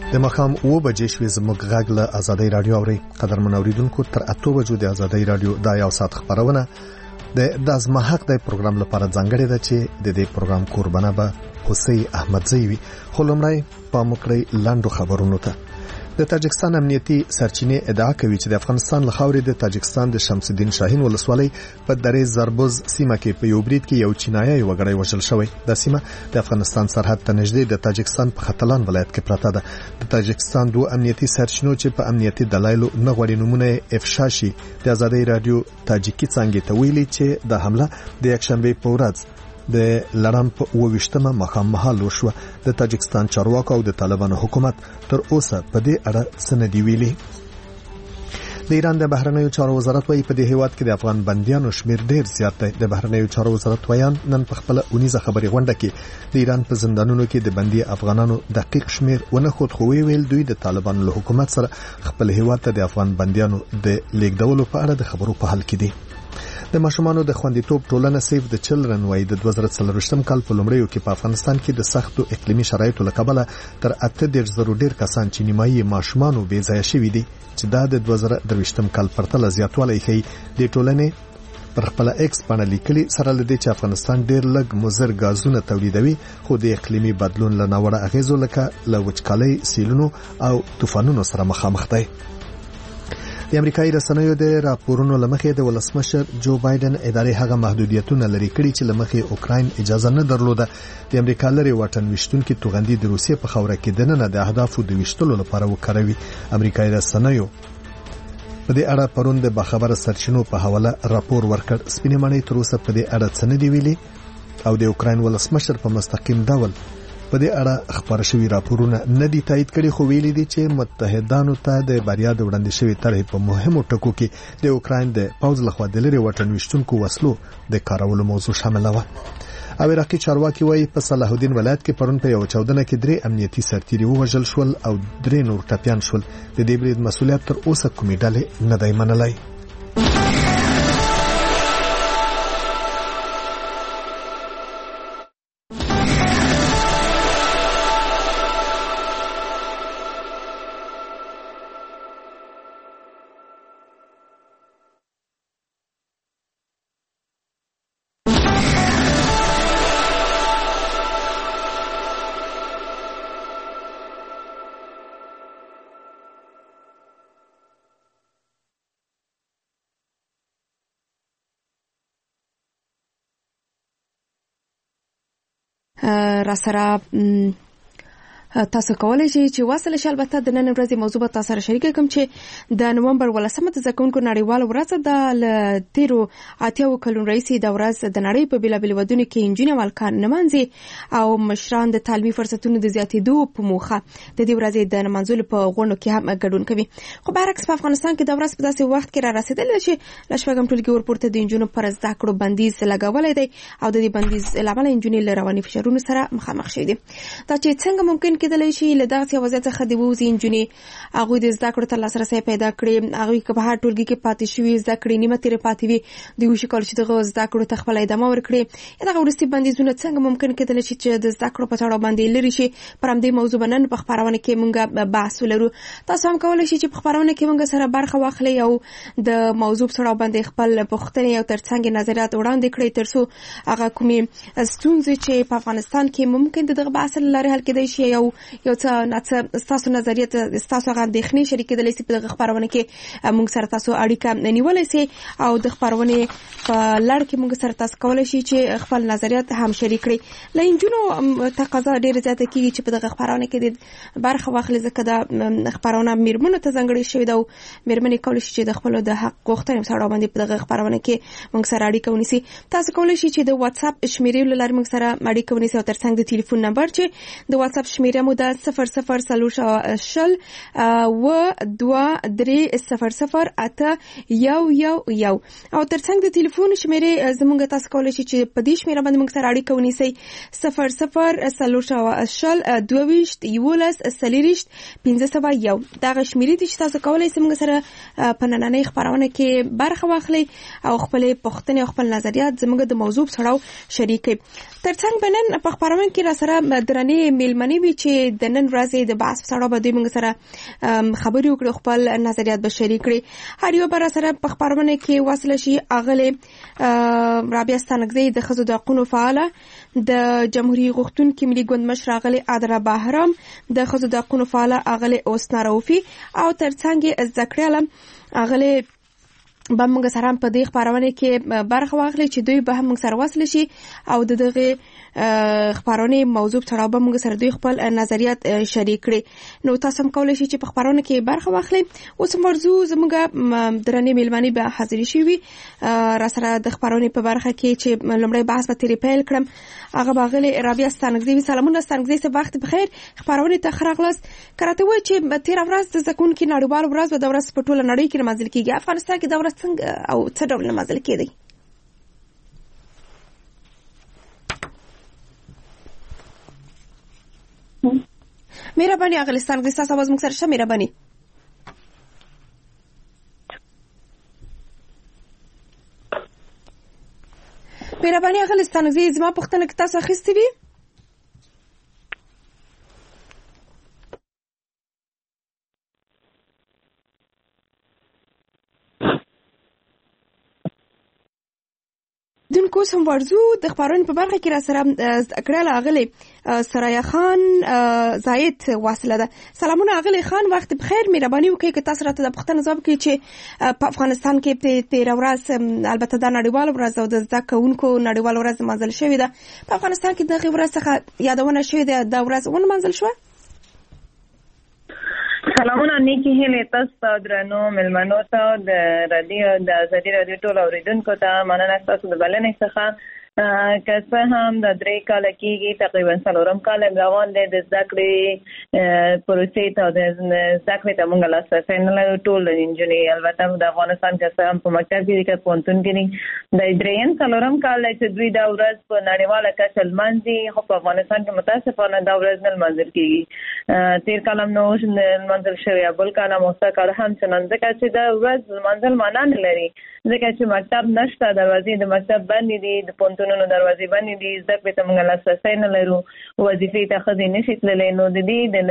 د مخام 9 بجې شوې زموږ غږ له آزادۍ رادیو اوري. قدرمن اوریدونکو تر 8 بجو د آزادۍ رادیو د یو ساعت خبرونه د ازما حق د پروګرام لپاره ځانګړی ده چې د دې پروګرام قربانه به حسین احمدزی وي. خو لومړی په مکړی لاندو خبرونو ته. د تاجکستان امنیتي سرچینې ادعا کوي چې د افغانستان له خاورې د تاجکستان د شمس الدین شاهین ولسوالۍ په درې زربوز سیمه کې په یو برید کې یو چینایي وګړی وژل شوی. د سیمه د افغانستان سرحد ته نږدې د تاجکستان په ختلان ولایت کې پراته ده. د تاجکستان دوه امنیتي سرچینو چې په امنیتي دلایلو نه غوړي نمونه افشا شي د آزادۍ رادیو تاجیکي څنګه ته ویلي چې د حمله د یکشنبه په ورځ د لړم په 28مه مخام مهال وشو. د تاجکستان چارواکو او د طالبانو حکومت تر اوسه په دې اړه سندې ویلي. د ایران د بهرنیو چارو وزارت وايي په دې هیواد کې د افغان بندیانو شمیر ډیر زیات دی. د بهرنیو چارو وزارت وایان نن په خپل 19 خبري غونډه کې د ایران په زندانونو کې د بندي افغانانو دقیق شمیر ونه خود خو ویل دوی د طالبانو له حکومت سره خپل هیواد ته د افغان بندیانو د لیږدولو په اړه د خبرو په حال کې دي. د ماشومانو د خوندیتوب ټولنه سیف د چلډرن وايي د 2024 کال په لومړیو کې په افغانستان کې د سختو اقلیمي شرایطو له کبله تر 8,000 ډیر کسان چې نیمایي ماشومانو بې ځایه شوي دي چې دا د 2023 کال پرتله زیاتوالی ښیي. د ټولنې پر خپل ایکس باندې لیکلي سره لدی چې افغانستان ډیر لږ مضر غازونه تولیدوي خو د اقلیمي بدلون له ناوړه اغیزو لکه له وچکالۍ، سیلونو او طوفانونو سره مخامخ دی. د امریکایي رسنیو د راپورونو لمخې د ولسمشر جو بایدن ادارې هغه محدودیتونه لري کړي چې لمخې اوکراین اجازه نه درلوده د امریکا لري واټن وشتونکو توغندي د روسیې په خوره کې دننه د اهدافو د وشتلو لپاره وکړوي. امریکایي رسنیو په دې اړه پرون د باخبره سرچینو په حواله راپور ورکړ. سپینې ماڼۍ تر اوسه په دې اړه څه نه دی ویلي او د اوکراین ولسمشر په مستقیم ډول په دې اړه خبر شوی راپورونه نه دي تایید کړي خو ویلي دي چې متحدانو ته د بریا د وړاندې شوی طرح په مهمو ټکو کې د اوکراین د پوځ لخوا د لري وطن وشتونکو وسلو د کارولو موضوع شامل و. او عراقي چارواکي وايي په صلاح الدین ولایت کې پرون په یو چاودنه کې 3 امنیتي سرتیري وژل شول او 3 نور ټپيان شول. د دې برید مسؤلیت تر اوسه کومې ډلې نه دی منلای. را سره تاسو کولای شئ چې واصل شئ. البته د نن ورځې موضوع به تاسو سره شریک کوم چې د نومبر 18مه د زکونکو نړیوال ورځ د تیرو 80 کلونو راهیسې د ورځ د نړۍ په بیلابیل ودونو کې انجونې مالکان نمانځي او مشران د تعلیمي فرصتونو د زیاتېدو په موخه د دې ورځې د نمانځلو په غونډو کې هم ګډون کوي. خو برعکس په افغانستان کې د ورځ په داسې وخت کې را رسیدلی چې له شپږم ټولګي ورپورته د انجونو پر زده کړو بندیز لګولی دی او د دې بندیز له امله انجونې له رواني فشارونو سره مخامخ شوي دي. دا چې څنګه ممکن کېدلی شي له دغسې وضعیت څخه د ووځي انجونې هغوی د زده کړو ته لاسرسی پیدا کړي، هغوی که په هر ټولګي کې پاتې شوي زده کړې نیمه تېرې پاتې وي دوی وشي کولی چې دغه زده کړو ته خپله ادامه ورکړي. دغه وروستي بندیزونه څنګه ممکن کېدلی شي چې د زده کړو په تړاو باندې لرې شي. پر همدې موضوع به نن په خپرونه کې موږ بحث ولرو. تاسو هم کولی شئ چې په خپرونه کې موږ سره برخه واخلئ او د موضوع په تړاو باندې خپل پوښتنې او ترڅنګ نظریات وړاندې کړئ تر څو هغه کومې ستونزې چې په افغانستان کې ممکن د دغه بحث له لارې حل کېدی شي یو څه ستاسو نظریات ستاسو هغه اندېښنې شریک کېدلی شي. په دغه خپرونه کې موږ سره تاسو اړیکه نیولی شئ او د خپرونې په لړ کې موږ سره تاسو کولی شئ چې خپل نظریات هم شریک کړئ. له نجونو تقاضا ډېره زیاته کېږي چې په دغه خپرونه کې د برخه واخلي ځکه دا خپرونه میرمنو ته ځانګړې شوې ده او میرمنې کولی شي چې د خپلو د حق غوښتنې په اړه باندې په دغه خپرونه کې موږ سره اړیکه ونیسي. تاسو کولی شئ چې د واتساپ شمیرې له لارې موږ سره اړیکه ونیسئ او ترڅنګ د ټلیفون نمبر چې د واتساپ شمیره مو ده 00 شل و 23008111 او ترڅنګ د ټلیفون شمیرې زموږ تاسو کولی شئ چې په دې شمیره باندې موږ سره اړیکه ونیسئ 00 شل 22 دغه شمیرې دي چې تاسو کولی شئ موږ سره په نننۍ خپرونه کې برخه واخلئ او خپل پوښتنې او خپل نظریات زموږ د موضوع په اړه شریک کړئ. ترڅنګ بنن په خپرونه کې را سره درنې میلمنې وي چې چې د نن ورځې د بحث په اړه به دوی موږ سره خبرې وکړي، خپل نظریات به شریک کړي. هر یو بر سره په خبرونه کې واصله شي. اغله رابعه ستانکزی د ښځو د حقوقو فعاله، د جمهوریت غوښتونکي ملي ګوند مشر اغله عادره بهرام، د ښځو د حقوقو فعاله اغله اوسنا روفي او ترڅنګ زکریا علم اغله به موږ سره په دې خبرونه کې برخه واخلي چې دوی به هم موږ سره وصل شي او د دغه خبرونه موضوع تر به موږ سره دوی خپل نظریات شریک کړي. نو تاسو هم کولای شئ چې په خبرونه کې برخه واخلئ. اوس موضوع زموږ درنې میلمنې به حاضر شي را سره د خبرونه په برخه کې چې لومړی بحث به تیرې پیل کړم. هغه باغله رابعه ستانکزی. سلامونه ستانکزی، څه وخت بخیر، خبرونه ته خراغلاس. کراته وای چې تیر ورځ د زکون کې نړیوال ورځ به د ورځ په ټوله نړۍ کې لمانځل کیږي. افغانستان کې د ورځ څنګه او څه ډول لمانځل کیږي؟ مهرباني اغلستان کې تاسو आवाज موږ سره شه. مهرباني اغلستان کې زما پوښتنه کې تاسو اخیستې وي. دونکو سم ورزو د خبرونو په برخه کې را سره کړل اغلی سرایا خان زاید واصله ده. سلامونه اغلی خان، وخت بخیر. مهرباني وکړئ که تاسو راته د پوښتنې ځواب کړئ چې په افغانستان کې تیر ورځ البته د نړیوال ورځ او د زده کوونکو نړیوال ورځ منځل شوې ده. په افغانستان کې دغه ورځ څخه یادونه شوې ده، د ورځ ون منځل شوه. سلامونه نیکی هیله تاسو درنو ملمنو ته د رادیو د ازادي رادیو ټول اوریدونکو ته مننه تاسو د بلنې څخه. که څه هم د 3 کال کېږي تقریبا 4 کال روان دي د زده کړې پروسې ته د زده کړې ته موږ لاسرسی نه لرو. ټول انجینری البته د افغانستان کې څه هم په مکتب کې کې پونتون کې د 3 کال چې دوی دا ورځ په نړیواله کچه لمانځي، خو په افغانستان کې متاسفانه دا ورځ نه لمانځل کېږي. تیر کال هم نو لمانځل شوی، بل کال هم اوسه کال هم څنګه ځکه چې دا ورځ لمانځل معنا نه لري، ځکه چې مکتب نشته، دروازې د مکتب بندې دي، د پونتونونو دروازې بندې دي، زده کړې ته موږ لاسرسی نه لرو، وظیفې ته ښځې نشي تللی. نو د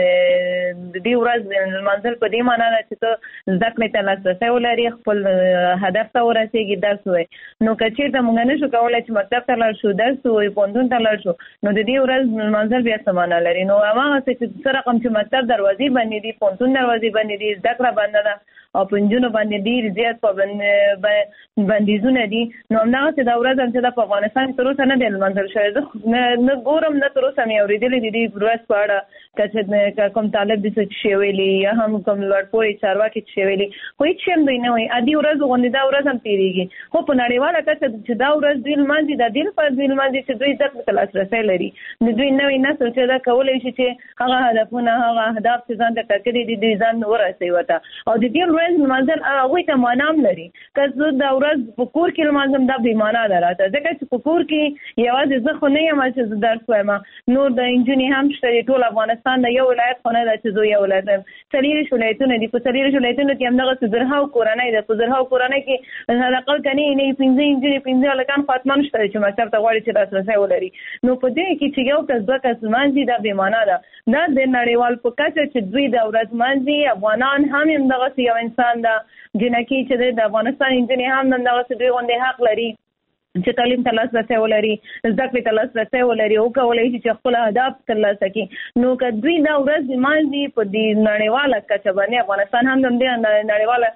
دې ورځ لمانځل په دې معنا ده چې ته زده کړې ته لاسرسی ولري، خپل هدف ته ورسېږي، درس ووایي. نو که چېرته موږ نشو کولی چې مکتب ته لاړ شو، درس ووایو، پوهنتون ته لاړ شو، نو د دې ورځ لمانځل بیا څه معنا لري؟ نو هماغسې چې څه رقم چې مکتب دروازې بندې دي، پوهنتون دروازې بندې دي، زده کړه بنده ده او په نجونو باندې ډېر زیات بندیزونه دي، نو همدغسې دا ورځ هم چې دا په افغانستان تر اوسه نه دی لمانځل شوی. زه نه ګورم، نه تر اوسه مې اورېدلې دي دې ورځ په اړه که کوم طالب دې څه شی ویلي یا هم کوم لوړپوړي چارواکي څه شی ویلي، خو هېڅ شی هم دوی نه وایي. عادي ورځ غوندې دا ورځ هم تېرېږي، خو په نړیواله کچه چې دا ورځ دوی لمانځي، دا دې لپاره دوی لمانځي چې دوی زده کړې ته لاسرسی لري. د دوی نوی نسل چې دا کولی شي چې هغه هدفونه، هغه اهداف چې ځان ته ټاکلي دي، دوی ځان ورسوي ورته. او د دې ورځ لمانځل هغوی ته معنا هم لري. که زه دا ورځ په کور کې لمانځم دا بې معنا ده راته، ځکه چې په کور کې یوازې زه خو نه یم چې زه درس وایم، نور د انجونې هم شته دي. ټول افغانستان د یو ولایت خو نه ده چې زه یو ولایت یم، 40 ولایتونه دي. په 40 ولایتونو کې همدغسې زرهاو کورنۍ ده. په زرهاو کورنۍ کې حداقل که نه 15 انجونې 15 هلکان خو حتما شته چې مکتب ته غواړي چې لاسرسی ولري. نو په دې کې چې یو کس 2 کس لمانځي دا بې معنا ده. دا د نړیوال په کچه چې دوی دا ورځ لمانځي، افغانان هم همدغسې یو انسان ده، جنکي چې د افغانستان انجونې هم همدغسې دوی غوندې حق لري چې تعلیم ته لاسرسی ولري، زده کړې ته لاسرسی ولري، وکولی شي چې خپل اهداف ترلاسه کړي. نو که دوی دا ورځ لمانځي په دې نړیواله کچه باندې، افغانستان هم د همدې نړیواله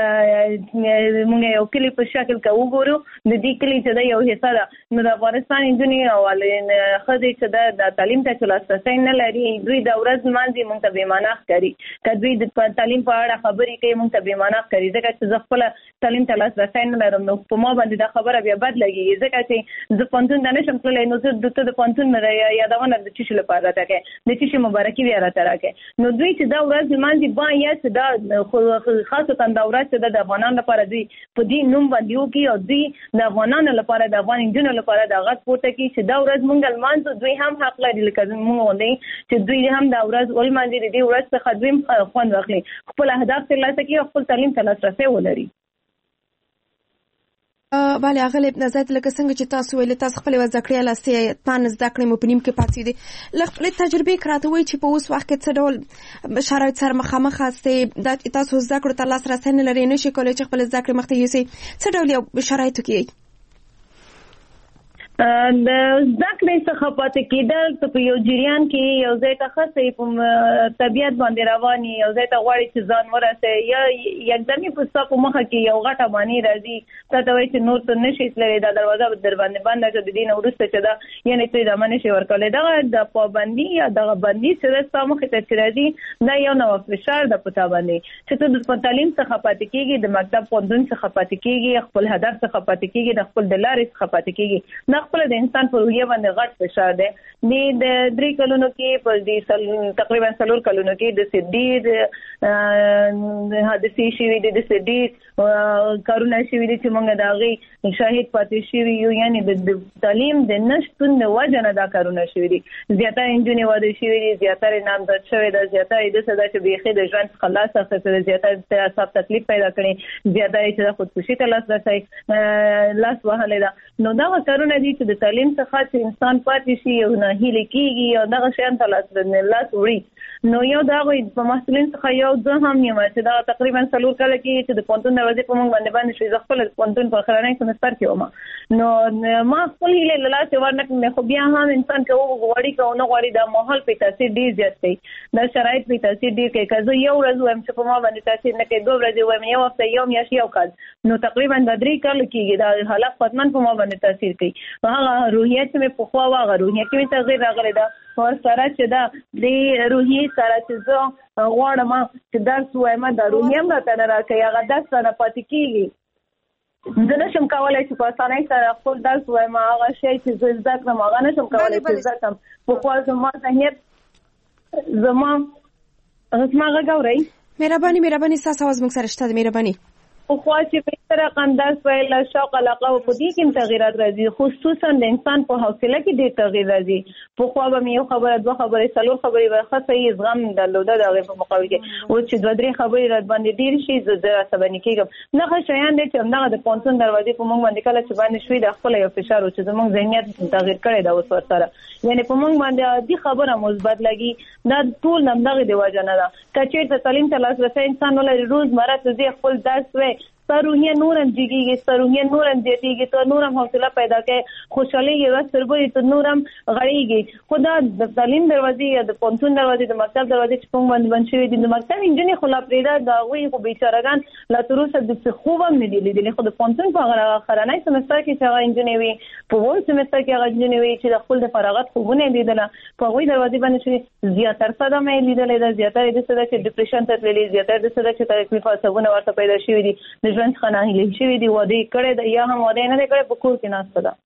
موږ یو کلي په شکل کې وګورو، د دې کلي چې دا یو حصه ده، نو د افغانستان نجونې او ښځې چې د تعلیم ته لاسرسی نه لري، دوی دا ورځ لمانځي، موږ ته بې معنا ښکاري. که دوی د تعلیم په اړه خبرې کوي، موږ ته بې معنا ښکاري، ځکه چې زه خپله تعلیم ته لاسرسی نه لرم. نو په ما باندې دا خبره بیا بد لګېږي، ځکه چې زه پوهنتون ته نشم تللی، نو زه ته د پوهنتون یادونه د څه شي لپاره راته کوې، د څه شي مبارکي بیا راته راکوې. نو دوی چې دا ورځ لمانځي، باید چې دا خاصتا دا ورځ چې د افغانانو لپاره دوی په دې نوم باندې وکړي او دوی د افغانانو لپاره، د افغان نجونو لپاره دا غږ پورته کړي چې دا ورځ موږ لمانځو. دوی هم حق لري لکه موږ غوندې چې دوی هم دا ورځ ولمانځي، د دې ورځ څخه دوی هم خوند واخلي، خپل اهداف ترلاسه کړي او خپل تعلیم ته لاسرسی ولري. بله اغلی زید لکه څنګه چې تاسو ویل تاسو خپل وزکړی لاسته پان زده کړې مو پنیم کې پاتې دي خپل تجربه کراته وي چې په اوس وخت کې څه ډول شرایط سره مخامخ هستي د تاسو زده کړو تر لاسه رسنه لري نشي کولای چې خپل زده کړې مخته یوسي څه ډول شرایط کې د زده کړې څخه پاتې کېدل په یو جریان کې یو ځای ته خاصه په طبيعت باندې رواني یو ځای ته غواړي چې ځان ورسه یا یکدمي په صفو مخه کې یو غټه باندې راځي ته وایي چې نور څه نشي تللی دا دروازه در باندې بند ده د دین ورسته چې دا یعنی ته د منشي ورکولې دا د پابندي یا د بندي چې د مخه ته راځي دا یو نو فشار د پتا باندې چې ته د تعلیم څخه پاتې کېږي د مکتب پوندون څخه پاتې کېږي خپل هدف څخه پاتې کېږي د خپل د لارې څخه پاتې کېږي خپل د انسان په روحیه باندې غټ فشار دی د 3 کلونو کې په دې تقریبا 4 کلونو کې د سډي د حادثې شوي د سډي کارونه شوي چې موږ دا غي شاهد پاتې شوي یو یعنی د تعلیم د نشټون د وجنه دا کارونه شوي دي زیاتره انجونی واده شوي دي زیاتره نامزد شوي د زیاتره د صدا چې بيخي د ژوند خلاص اخته زیاتره تاسو تکلیف پیدا کړي زیاتره چې خودکشي ته لاس رسي لاس وهلې دا نو دا کارونه دي چې د تعلیم څخه چې انسان پاتې شي او نه هیله کیږي او دغه شیان ته لاس وړي نو یو دا وي په مسؤلین څخه یو ځه هم یم چې دا تقریبا 4 کال کې چې د پونتون دروازې په موږ باندې شي خپل پونتون په خلانه سمستر کې ومه نو ما خپل هیله لاله ورنک نه خو بیا هم انسان کې وګوري کو نه غوړي د ماحول په تاثیر ډیر زیات دی د شرایط په تاثیر ډیر کوي کله یو ورځ ویم چې په ما باندې تاثیر نه کوي 2 ورځې ویم یو هفته یو میاشت یو کال نو تقریبا د 3 کال کېږي دا حالت ختمن په ما باندې تاثیر کوي هغه روحیت مې په خوا واغه روحیت کې تغیر راغلی دا او سره چې دا د روحي سره چې زه غواړم چې درس وایم دا روحیم راته نه راکوي هغه درس نه پاتې کېږي زه نشم کولی چې په اسانۍ سره خپل درس وایم هغه شی چې زه زده کړم هغه نشم کولی چې زده کړم په خوا زما ذهنیت زما غږ اورئ مهرباني ستاسو اواز موږ سره شته مهرباني خو چې په سره قنداس ویل شوق علاقه او په دې کې تغیرات راځي خصوصا د انسان په حوصله کې ډېر تغیر راځي په خو به یو خبره دوه خبره څلور خبره ورخصه یې زغم درلوده د په مقابل کې او چې دوه درې خبرې رات باندې ډېر شي زه عصباني کېږم نه شیان دي چې همدغه د پونتون دروازې په موږ باندې کله چې باندې شوي د خپل یو فشار او چې زموږ ذهنیت تغیر کړي دا اوس ورسره یعنی په موږ باندې دې خبره مثبت لګي دا ټول همدغه دی وجه نه ده کچې ته تعلیم ته لاسرسي انسان ولري روزمره ته خپل درس وي سروهیه نورم جګیږي سروهیه نورم زیاتیږي ته نورم حوصله پیدا کوي خوشالي یو سرګوري ته نورم غړیږي خدا د تعلیم دروازې یا د پونتون دروازې د مکتب دروازې چې کوم باندې شوی دي د مکتب انجنیر خلا پریدا دا وی خو بیچارهګان لا تر اوسه د خوبم نه دي لیدلې خو د پونتون په هغه خرانای سمستر کې چې هغه انجنیر وي په وون سمستر کې هغه انجنیر وي چې د خپل د فراغت خوبونه لیدله په وی دروازې باندې شوی زیاتره صدا مې لیدلې دا زیاتره د صدا چې ډیپریشن ته تللی زیاتره د صدا چې تکلیف او سبونه ورته پیدا شوی دي ژوند خناهیلې شوی دی وادي کړي د یا هم وادي نه کړي په کور کې ناشته ده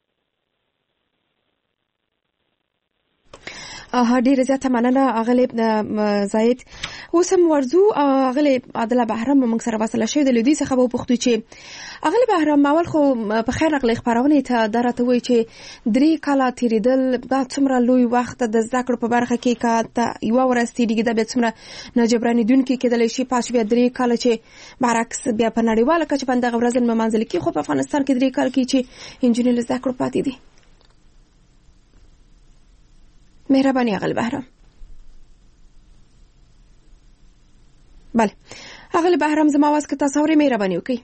ډیره زیاته مننه اغلی زاید اوس هم ورزو اغلی عادله بهرام موږ سره وصله شوی د لدی څخه په پښتو چې اغلی بهرام اول خو په خیر راغلی خبرونه ته درته وی چې 3 کاله تیریدل دا څومره لوی وخت د زده کړو په برخه کې کا یو ورستې دیګه د به څومره نجبرانی دن کې کېدل شي پاش بیا 3 کاله چې برعکس بیا په نړیواله کچه باندې غوړزن منځل کې خو په افغانستان کې 3 کال کې چې انجینر زده کړو پاتې دي مهرباني اغلی بهرام بله اغلی بهرام زما आवाज که تاسو اورئ مهرباني وکړئ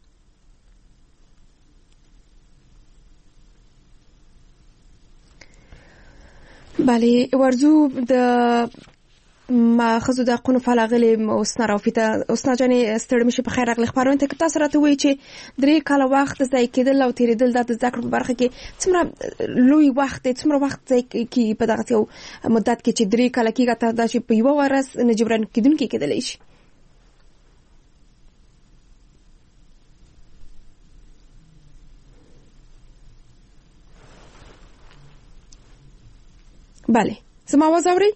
بله ورزو د ما خزو د قونو فلاغلی اوسنا راوفیته اوسنا جانې ستړي مشي په خیر اغلی خبرونه ته تاسو راته وایي چې 3 کاله وخت ځای کېدل او تیریدل د ذکر په برخه کې څومره لوی وخت څومره وخت ځای کې په دغه یو مدت کې چې 3 کاله کېږي ته د چې په یو ورځ نه جبران کېدونکې کېدلی شي بله زما आवाज اورئ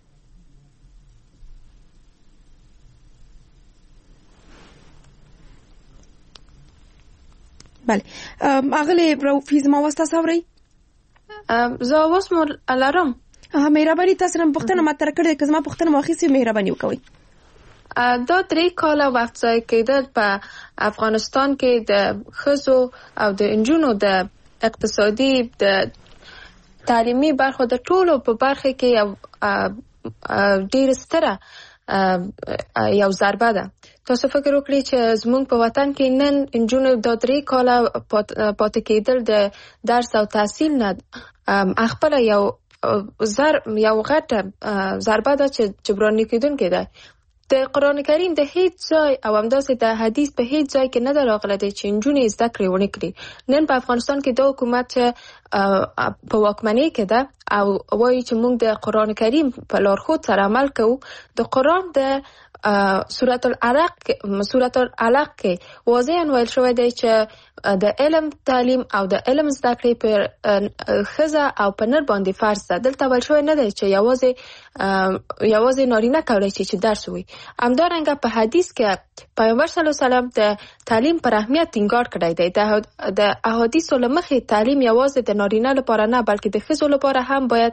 بله اغلی روفي زما واسطه سوري زه اوس مو لرم مهرباني تاسو نن پښتنه ماته کړې که زما پښتنه واخیسي مهرباني وکوي دا 3 کاله وخت ضایع کېدل په افغانستان کې د ښځو او د نجونو د اقتصادي د تعلیمي برخو د ټولو په برخه کې ډېر ستره یو ضربه ده. تاسو فکر وکړئ چې زموږ په وطن کې نن نجونو د 3 کاله پاتې کېدل د درس او تحصیل نه خپل یو غټه ضربه ده چې جبران کېدونکې ده. د قرآن کریم د هیڅ ځای او همداسې د حدیث په هیڅ ځای کې نه ده راغلی دی چې نجونې زده کړې ونه کړي. نن په افغانستان کې دا حکومت چې په واکمنۍ کې ده او وایي چې موږ د قرآن کریم په لارښود سره عمل کوو. د قرآن د سورة العلق کې واضحاً ویل شوی دی چې د علم تعلیم او د علم زده کړې پر ښځه او په نر باندې فرض ده. دلته ویل شوی نه دی چې یوازې نارینه کولی شي چې درس ووایي. همدارنګه په حدیث کې پیغمبر صلی الله علیه وسلم د تعلیم پر اهمیت ټینګار کړی دی. د احادیثو له مخې تعلیم یوازې د نارینه لپاره نه بلکې د ښځو لپاره هم باید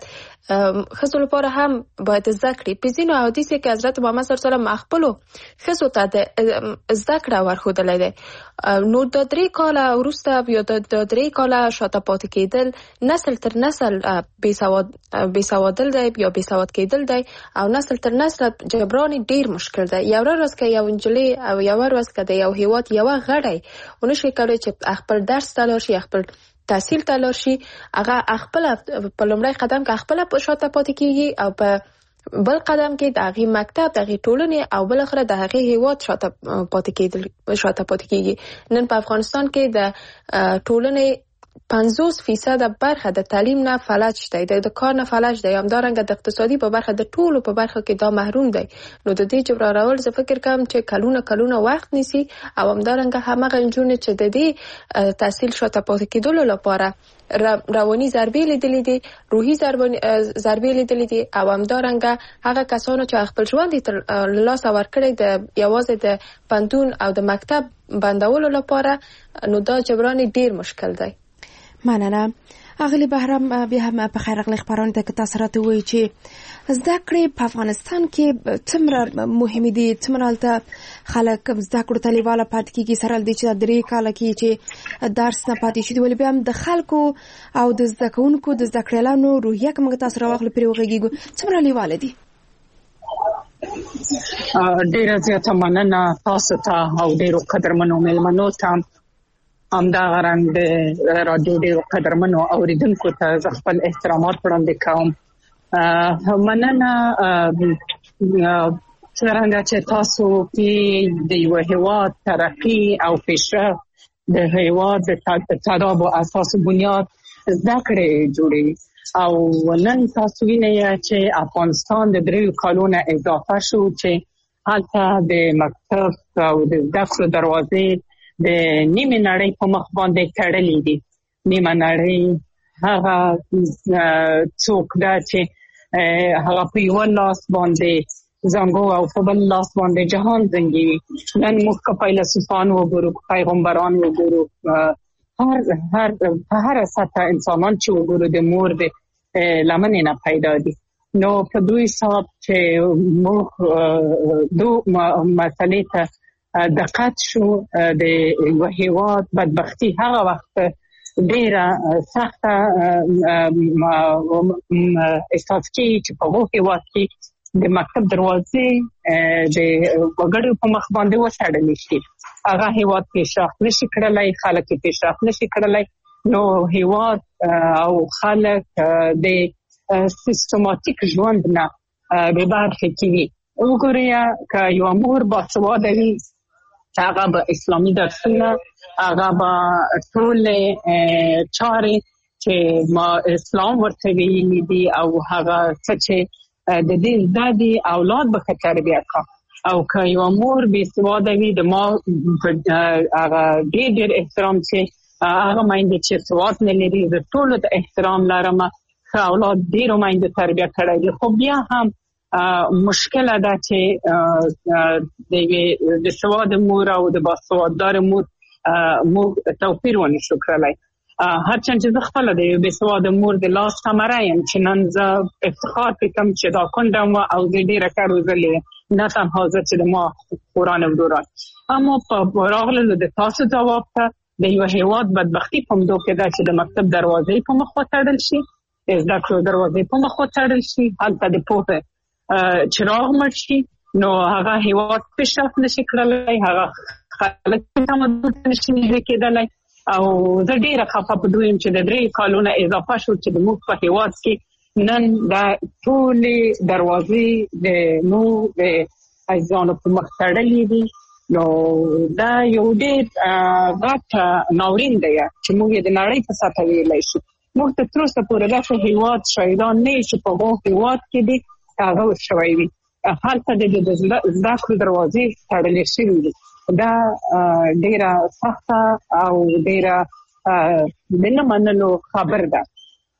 زده کړي. په ځینو احادیثو کې حضرت محمد صلی الله علیه وسلم خپلو ښځو ته د زده کړه ورښودلی دی. نو د 3 کاله وروسته یا د 3 کاله شاته پاتې کېدل نسل تر نسل بېسوادل دی یا بېسواد کېدل دی او نسل تر نسل جبران ډېر مشکل دی. یو ورځ که یو نجلۍ او یو ورځ که د یو هېواد یوه غړی ونشي کولی چې خپل درس ته لاړ شي، خپل تحصیل ته لاړ شي، هغه خپله په لومړی قدم کې خپله شاته پاتې کېږي او په بل قدم کې د هغې مکتب، د هغې ټولنې او بالاخره د هغې هېواد شاته پاتې کېږي. نن په افغانستان کې د ټولنې 50% برخه د تعلیم نه فلج دی، د کار نه فلج دی. همدارنګه د اقتصادي په برخه د ټولو په برخه کې دا محروم دی. نو د دې جبرانول زه فکر کوم چې کلونه وخت نیسي او همدارنګه همغه نجونې چې د دې تحصیل شاته پاتې کېدلو لپاره رواني ضربې لیدلې دي، روحي ضربې لیدلې دي او همدارنګه هغه کسانو چې خپل ژوند یې تر لاسه ورکړی د یوازې د پوهنتون او د مکتب بندولو لپاره، نو دا جبران ډېر مشکل دی. مننه. اغلی بهرام بیا هم په خیر اغلی خبرونه ته تاسو راته وایي چې زده کړې په افغانستان کې څومره مهمې دي، څومره هلته خلک زده کړو ته لیواله پاتې کېږي سره له دې چې 3 کاله کې چې درس نه پاتې شي. ولې بیا هم د خلکو او د زده کوونکو د زده کړیالانو روحیه که موږ تاسو راواخلو پرې وغږېږو څومره لیواله دي؟ ډېره زیاته مننه تاسو ته او ډېرو قدرمنو مېلمنو ته. همدغه رنګ د راډیو ډېرو قدرمنو اورېدونکو ته زه خپل احترامات وړاندې کوم. مننه څرنګه چې تاسو په د یو هېواد ترقي او پیشرفت د هېواد د تداب او اساس بنیاد زده کړې جوړوي او نن تاسو وینئ چې افغانستان د 3 کالو نه اضافه شو چې هلته د مکتب او د زده کړو دروازې د نیمه نړۍ په مخ باندې تړلې دي. نیمه نړۍ هغه څوک ده چې هغه په یو لاس باندې زنګو او په بل لاس باندې جهان زنګوي. نن موږ که فیلسوفان وګورو، پیغمبران وګورو، هر سطح انسانان چې وګورو د مور د لمنې نه پیدا دي. نو په دوی حساب چې موږ دو مسئلې ته دقت شو د یو هېواد بدبختي هغه وخت ډېره سخته احساس کېږي چې په هغو هېواد کې د مکتب دروازې د وګړو په مخ باندې وتړلې شي. هغه هېواد پیشرفت نشي کړلی، خلک یې پیشرفت نشي کړلی. نو هېواد او خلک د سیستماتیک ژوند نه بې برخې کېږي. وګورئ که یوه مور باسواده وي، هغه به اسلامي درسونه، هغه به ټولې چارې چې ما اسلام ورته ویلي دي او هغه څه چې د دې زده دي اولاد به ښه تربیه کړي. او که یوه مور بېسواده وي، د ما هغه ډېر احترام چې هغه میندې چې سواد نه لري، زه ټولو ته احترام لرم، ښه اولاد ډېرو میندو تربیه کړی دي. خو بیا هم مشکله ده چې د سواد مور او د باسواددار مور موږ توپیر ونه شو کړلی. هرچند چې زه خپله د یو بېسواده مور د لاس ثمره یم چې نن زه افتخار پرې کوم چې دا کونډه وم او زه ډېره ښه روزلې یم. نه تنها حاضر چې ما قرآن وروران اما په راغله د تاسو جواب ته د یو هیواد بدبختی په مدو کې دا چې د مکتب دروازې په مخ وتړل شي زده کړو دروازې په مخ وتړل شي هلته د پوهه چراغ مړ شي نو هغه هیواد پیشرفت نشي کړلای هغه خلک تمدن نشي کېدلای او زه ډیره خفه پدویم چې د 3 کالونو اضافه شو چې د موږ په هیواد کې نن دا ټول دروازې د نو د ایزانو په مخ تړلې دي نو دا یو ډېر غټ ناورین دی چې موږ د نړۍ په سطح ویلای شو موږ ته تر اوسه پورې دا هیواد شهیدان نه شي په هغه هیواد کې دي هغه شوی وي حالت د زده کړو دروازې تړلې شوې دي دا ډیره سخته او ډیره نه منلو خبر ده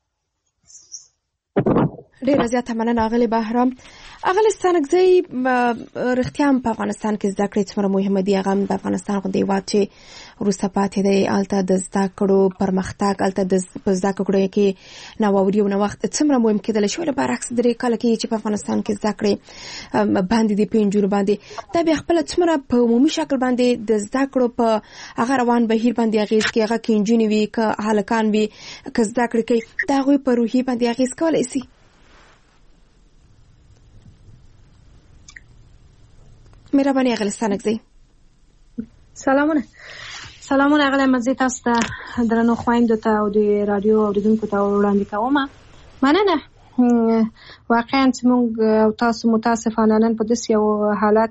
ډیره زیاته مننه اغلی بهرام اغلی ستانکزی رښتیا په افغانستان کې زده کړې څومره مهمه دي هغه په افغانستان غو دی واچ وروسته پاتې دی الته د زده کړو پرمختګ الته د زده کړو کې نووري او نو وخت څومره مهم کېدل شو برعکس درې کال کې چې په افغانستان کې زده کړې باندې دی پنځور باندې دا به خپل څومره په عمومي شکل باندې د زده کړو په هغه روان بهیر باندې اغیز کې هغه کې انجینری وی ک هلکان وی ک زده کړې کې دا غوي په روحي باندې اغیز کولای شي مهرباني اغلستانکزی سلامونه اغلی مزه تاسو ته درنو خويندو ته او د رادیو اوریدونکو ته وړاندې کوم مننه واقعا موږ او تاسو متاسفانه نن په داسې یو حالت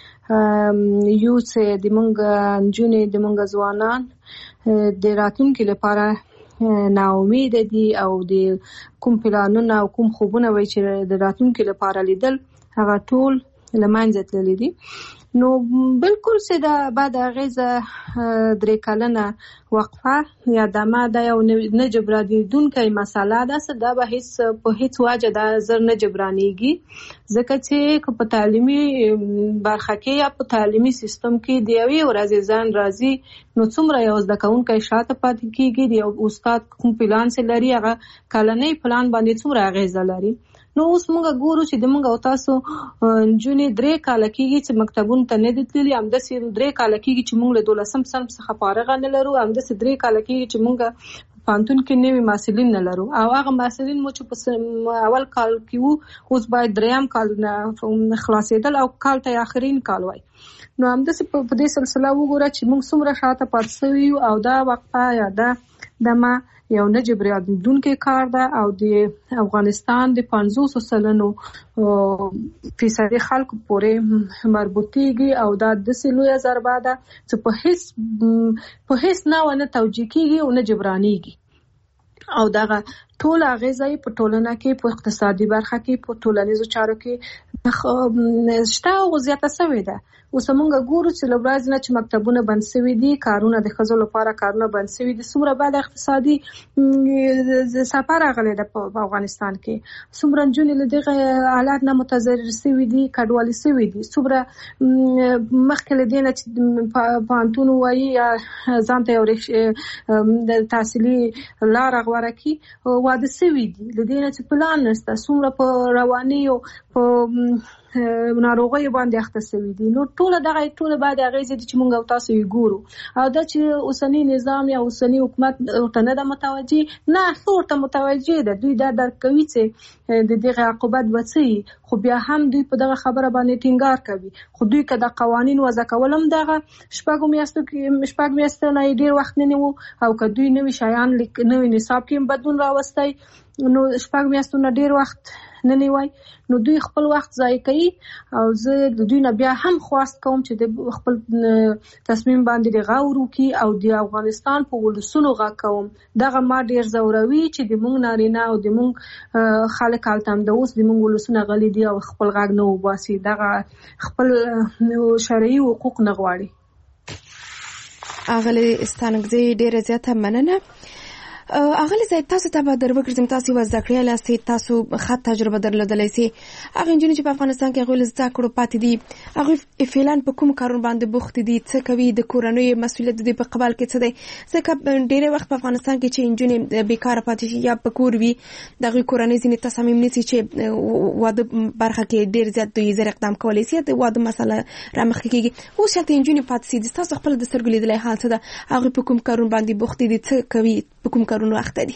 کې یو څه د موږ جنې د موږ ځوانان د راتلونکي لپاره ناامید دي او د کوم پلانونه او کوم خوبونه وي چې د راتلونکي لپاره لیدل هغه ټول لمانځه تللی دي نو بالکل چې دا بعد غیزه 3 کلنه وقفه یا دمه دا یو نه جبرانیدونکې مسله ده چې دا به هیڅ په هیڅ واجه دا زر نه جبرانیږي ځکه چې په تعلیمي برخه کې یا په تعلیمي سیستم کې دی یوې ورځې ځان راځي نو څومره یو زده کوونکی شاته پاتې کیږي دی استاد کوم پلان سره لري هغه کلنۍ پلان باندې څومره اغیزه لري نو اوس موږ ګورو چې د موږ او تاسو جونې 3 کال کېږي چې مکتبونو ته نه دي تللي همداسې 3 کال کېږي چې موږ له 12م صنف څخه فارغه نه لرو همداسې 3 کال کېږي چې موږ پانتون کې نوي محصلین نه لرو او هغه محصلین مو چې په اول کال کې وو اوس باید 3م کال نه خلاصېدل او کال ته آخرین کال وای نو همداسې په دې سلسله وګوره چې موږ څومره شاته پاتې شوي او دا وقفه یا دا دمه یو نه جبرانیدونکې کار ده او د افغانستان د 500 سلنو فیصدي خلکو پورې مربوطيږي او دا د سلوې ضربه ده چې په هیڅ نه توجیه کیږي او نه جبرانیږي او دغه ټول اغیزې په ټولنه کې په اقتصادي برخه کې په ټولنیزو چارو کې شته او زیاته شوې ده اوس موږ ګورو چې لوړاز نه چې مکتبونه بند شوي دي کارونه د خزو لپاره کارونه بند شوي دي څومره بعد اقتصادي سفر غلې ده په افغانستان کې څومره جون له دغه حالات نه متضرر شوي دي کډوالي شوي دي څومره مخکې له دې نه چې پانتون وایي یا ځان ته یو د تحصیلي لار غوړه کی واده شوي دي د دې نه چې پلان نشته څومره په رواني او په ناروغي باندې اخته شوي دي نو ټول بعد هغه چې موږ او تاسو یې ګورو او دا چې اوسنی نظام یا اوسنی حکومت ورته نه متوجي نه ورته متوجي ده دوی دا درکوي چې د دغه عقوبت وڅي خو بیا هم دوی په دغه خبره باندې ټینګار کوي خو دوی کده قوانين وضع کولم دغه شپږ میاشتې نه ډیر وخت نه وو او که دوی نوې شایان نوې نصاب کې بدلون راوستي نو شپږ میاشتې ډیر وخت نه نیوي نو دوی خپل وخت ضایع کوي او زه د دوی نه بیا هم خواست کوم چې د خپل تصمیم باندې غور وکړي او د افغانستان په ولسونو غا کوم دغه ما ډیر زوروي چې د مونږ نارینه او د مونږ خلک التم د اوس د مونږ ولسونه غلي دي او خپل غاګ نه وباسي دغه خپل شرعي حقوق نه غواړي اغلی استانکزی ډیره زیاته مننه اغلی زه تاسو ته به دروګرځم تاسو وزکړی لاسي تاسو خاط تجربه درلودلای سي هغه انجونی چې په افغانستان کې غول زده کړو پاتې دي هغه فعلان په کوم کارون باندې بوخت دي څه کوي د کورنۍ مسؤلیت دي په قبال کې څه دي ځکه ډېر وخت په افغانستان کې چې انجونی بیکاره پاتې شي یا په کور وي دغه کورنۍ ځینې تصمیم نیسي چې واده برخه کې ډېر زیات دوی زر اقدام کولی سي د واده مسله رامخ کېږي اوس چې انجونی پاتې دي تاسو خپل د سترګو لیدلای حال څه ده هغه په کوم کارون باندې بوخت دي څه کوي په کوم کارون وخت دي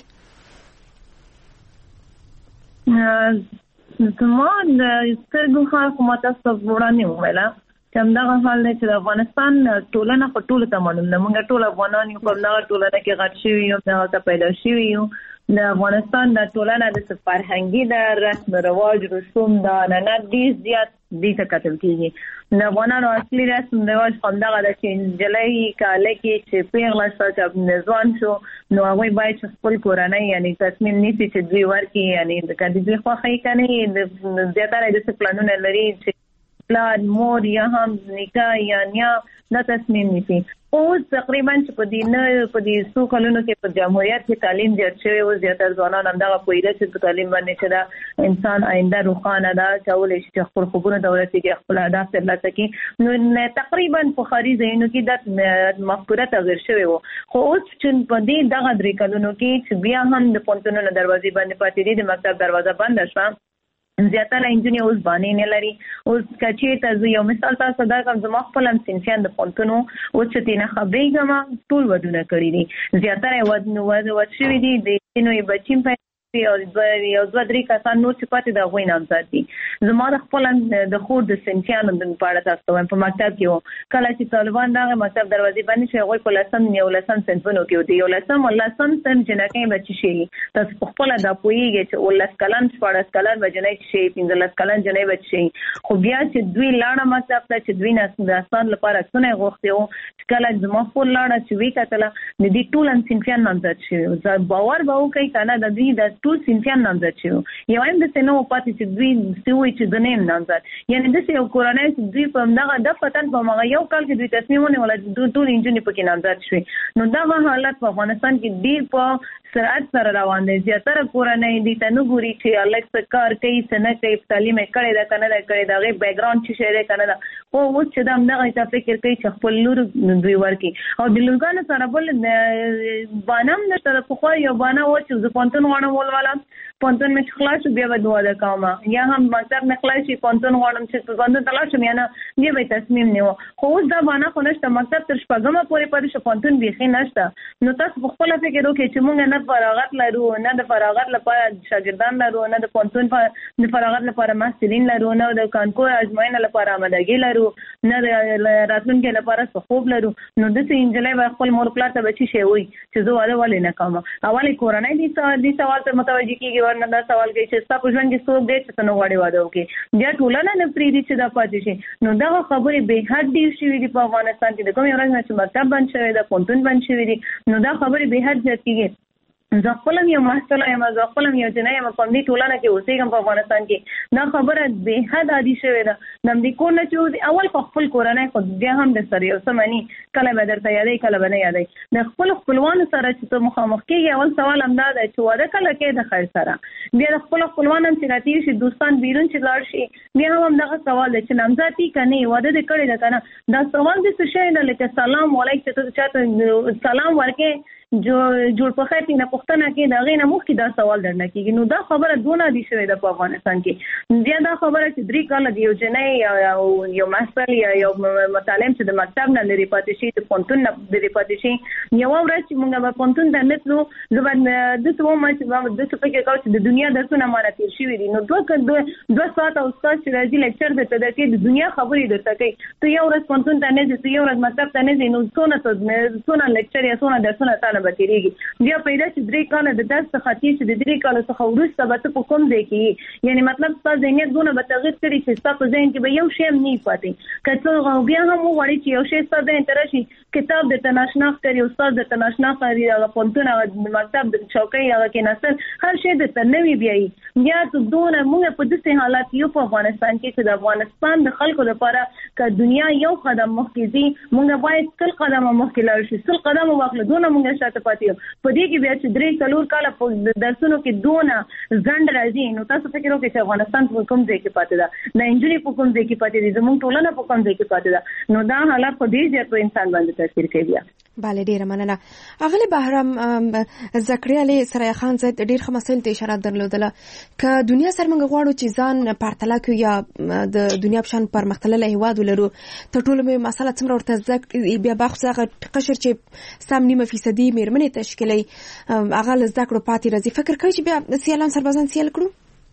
زما د سترګو حال کومه تاسو وړاندې وویله چې همدغه حال دی چې د افغانستان ټولنه په ټولو ته معلوم ده موږ ټول افغانان یو په دغه ټولنه کې غټ شوي یو دغه پیدا شوي یو د افغانستان د ټولنه د فرهنګي د رسم رواج رسوم د عنعنات ډېر زیات دي ته کتل کېږي د افغانانو اصلي رسم رواج همدغه ده چې نجلۍ کاله کې چې پیغله شوه چې ځوان شو نو هغوی باید چې خپل کورنۍ یعنی تصمیم نیسي چې دوی ورکړي یعنی که د دوی خوښه یې که نه زیاتره یې داسې پلانونه لري چې پلار مور یا هم نیکه یا نیا دا تصمیم نیسي اوس تقریبا چې په دې څو کلونو کې په جمهوریت کې تعلیم زیات شوی او زیاتره ځوانان همدغه پوهېده چې په تعلیم باندې چې دا انسان آینده روښانه ده کولی شي چې خپل خوبونه ته ورسېږي خپل اهداف ترلاسه کړي نو تقریبا په ښاري ځایونو کې دا مفکوره تغیر شوی و خو اوس چې په دې دغه 3 کلونو کې چې بیا هم د پوهنتونونو دروازې باندې پاتې دي د مکتب دروازه بنده شوه زیاتره انجونی اوس باندې نه لري اوس کچې ته یو مثال تاسو دا کوم زما خپل هم سنفیان د پونتونو او چې تینه خبرې کوم ټول ودونه کړی دي زیاتره ود شوی دي د نوې بچیم په یو 2-3 کسان نور چې پاتې د غوي نامزد دي زما د خپل د خور د سنفیانو د پاره تاسو په مکتب کې کله چې طالبان دغه مکتب دروازې باندې شي غوي په لسم سنفونو کې دی یو لسم سن جنکې بچی شي تاسو په خپل د پویږي چې ولس کلن 14 کلن بجنې شي 15 کلن جنې بچی شي خو بیا چې دوی لاړه مکتب ته چې دوی نه آسان لپاره څونه غوښتي او کله زما خپل لاړه چې وی کتل د دې ټول سنفیان نامزد شي باور به وکړي کنه د دې د ټول سنفیان نامزد شي یو هم د سينو پاتې چې دوی سوي چې د نیم نامزد یعنی د یو کورنۍ چې دوی په دغه د فتن په مغه یو کال کې دوی تصمیمونه ولا ټول انجنیر پکې نامزد شي نو دا حالت په افغانستان کې ډیر په سرعت سره روان دي زیاتره کورنۍ دي ته نو ګوري چې الګ کار کوي څنګه کوي تعلیم کړي دا کنه دا کړي دا غي بیک ګراوند چې شری کنه دا او اوس چې دا دغه ته فکر کوي چې خپل لور دوی ورکی او د لورګانو سره بل بانم نشته په خو یو بانا و چې د پونتون غوڼه ولواله پونتون مې خلاص بیا به دوا ده کومه یا هم مطلب نه خلاص شي پونتون غوڼم چې پونتون تلاش مې نه دی به تصمیم نیو خو اوس دا بانا خو نشته مکتب تر شپږمه پورې پاتې شو پونتون بيخي نشته نو تاسو خپل فکر وکړئ چې موږ نه فراغت لرو نه د فراغت لپاره شاګردان لرو نه د پونتون د فراغت لپاره محصلین لرو نه د کانکور ازموینې لپاره آمادګي لرو نه د راتلونکي لپاره خوب لرو نو د انجلۍ خپل مور پلار ته بچی شي وي چې زه واده ولې نه کوم اوله کورنۍ دي سوال ته متوجي کیږي ورنه دا سوال کوي چې تاسو ژوند کې څوک دی چې څنګه واده واده وکي بیا ټولنه نه پریدي چې دا پاتې شي نو دا خبرې به حد دي شوې دي په افغانستان کې د کوم یو ورځ چې مکتب بند شوی دا پونتون بند شوی دي نو دا خبرې به حد زیات کیږي زه خپل یو محصل یم زه خپل یو جنۍ یم په دې ټولنه کې اوسېږم په افغانستان کې دا خبره به حد عادي شوې ده د دې کور نه چې اول خپل کورنۍ خو بیا هم د سره یو سمانی کله به درته یادې کله به نه یادې د خپل خپلوانو سره چې ته مخامخ کېږي اول سوال هم دا دی چې واده کله کې د خیر سره بیا د خپل خپلوانو چې راتی شي دوستان بیرون چې لاړ شي بیا هم دغه سوال دی چې نامزادي کني واده دې کړی ده کنه دا سوال دې څه شي نه لکه سلام علیکم ته چاته سلام ورکې جوړ په خیر نه پښتنه کې دا غینه مخ کې دا سوال درنه کېږي نو دا خبره دونه دي شوې ده په افغانستان کې بیا دا خبره چې 3 کال دی یو جنۍ یو محصل یا یو متعلم چې د مکتب نه لري پاتې شي د پونتون نه لري پاتې شي یو ورځ چې موږ په پونتون ته نتلو زبر د څو ما چې د څه فکر کوم چې د دنیا درسونه ماره تیر شي دي نو 2 ساعت او استاد چې راځي لیکچر د تدریس د دنیا خبرې درته کوي ته یو ورځ پونتون ته نه ځې یو ورځ مکتب ته نه ځې نو څونه لیکچر یا څونه درسونه تا بتیریږي بیا پیدا چې 3 کال د درس څخه چې د 3 کال څخه ورسته به په کوم ځای کې یعنی مطلب تاسو ذهنیت دونه به تغیر کړی چې تاسو ذهن کې به یو شی نه پاتې کله بیا هم وړي چې یو شی تاسو د انترشي کتاب د تناشناخ کوي استاد د تناشناخ کوي هغه پونتون هغه مکتب د چوکۍ هغه کې نسل هر شی د تنوي بیاي بیا ته دونه موږ په داسې حالات یو په افغانستان کې چې د افغانستان د خلکو لپاره ک دنیا یو قدم مخکې دي موږ باید کل قدم مخکې لاړ شو سل قدم واخلو دونه موږ شاته پاتې په دې کې بیا چې 3-4 کال په درسونو کې دونه ځند راځي نو تاسو فکر وکړئ چې افغانستان په کوم ځای کې پاتې ده د انجینری په کوم ځای کې پاتې دي زموږ ټولنه په کوم ځای کې پاتې ده نو دا حالت په دې ځای په انسان باندې تاثیر کوي. بله ډیره مننه. اغلی بهرام زکریا علي سرای خان زید ډیر ښه مسایل ته اشاره درلودله ک دنیا سره موږ غواړو چې ځان پرتله کړو یا د دنیا په شان پرمختللی هیواد ولرو تر ټولو مې مسله څومره ورته بیا بخص هغه قشر چې سم 9% میرمنې تشکیلي هغه له زده کړو پاتې راځي. فکر کوي چې بیا سیالان سربازان سیال کړو؟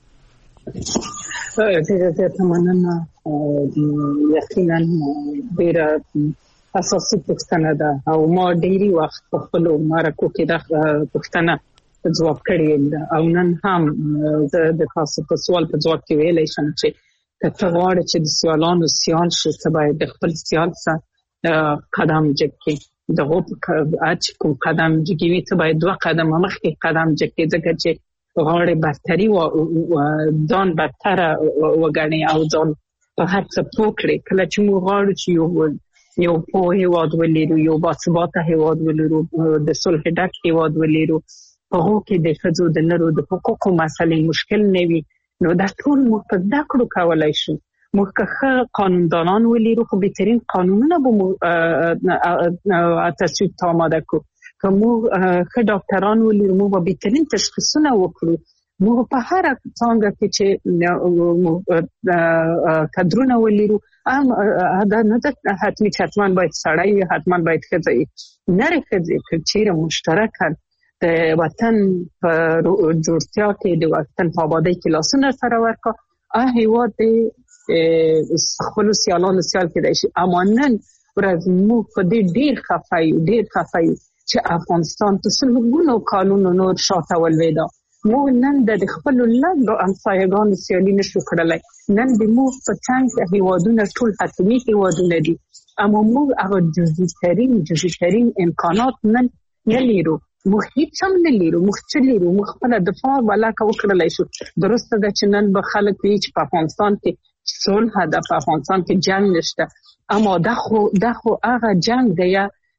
ډیره مننه. یقینا ډیره اساسي پوښتنه ده او ما ډېری وخت په خپل مرکو کې د پوښتنه ځواب کړی ده او نن هم زه د تاسو په سوال په ځواب کې ویلای شم چې ته غواړې چې د سیالانو سیال شې ته باید د خپل سیال سره قدم جګ دغه اچ کوم قدم جګوي ته باید 2 قدم مخکې قدم جګ ځکه چې غواړې برتري او ځان برتر وګڼي او ځان په هر څه پوکړي. کله چې موږ غواړو چې یو په هیواد ولرو یو باثباته هیواد ولرو د صلح ډک هیواد ولرو په هغه کې د ښځو د نرو د حقوقو مسلې مشکل نه وي نو دا ټول موږ په زده کړو کولای شو. موږ که قانوندانان ولرو خو بهترین قانونونه به تصویب ته آماده کړو که موږ ښه ډاکټران ولرو موږ به بهترین تشخیصونه وکړو. موږ په هر څنګه کې چې کادرونه ولرو دا نه ده حتما باید سړی وي حتما باید ښځه وي نه ښځې چیرې مشترکه د وطن په جوړتیا کې د وطن په آبادۍ کې لاسونه سره ورکړه هیواد خپلو سیالانو سیال کېدای شي. اما نن ورځ موږ په دې ډېر خفه یو چې افغانستان په سلګونو کالونو نور شاته ولوېده. موږ نن د خپلو لږو همسایګانو سیالي نشو کړلی. نن د موږ په څنګ هیوادونه ټول حتمي هیوادونه دي اما موږ هغه جزئي امکانات نن نه لرو. موږ هیڅ هم نه لرو. موږ څه لرو؟ موږ خپله دفاع ولاکه وکړلی شو. درسته ده چې نن به خلک وایي چې په افغانستان کې صلح ده په افغانستان کې جنګ نشته اما دا خو هغه جنګ دی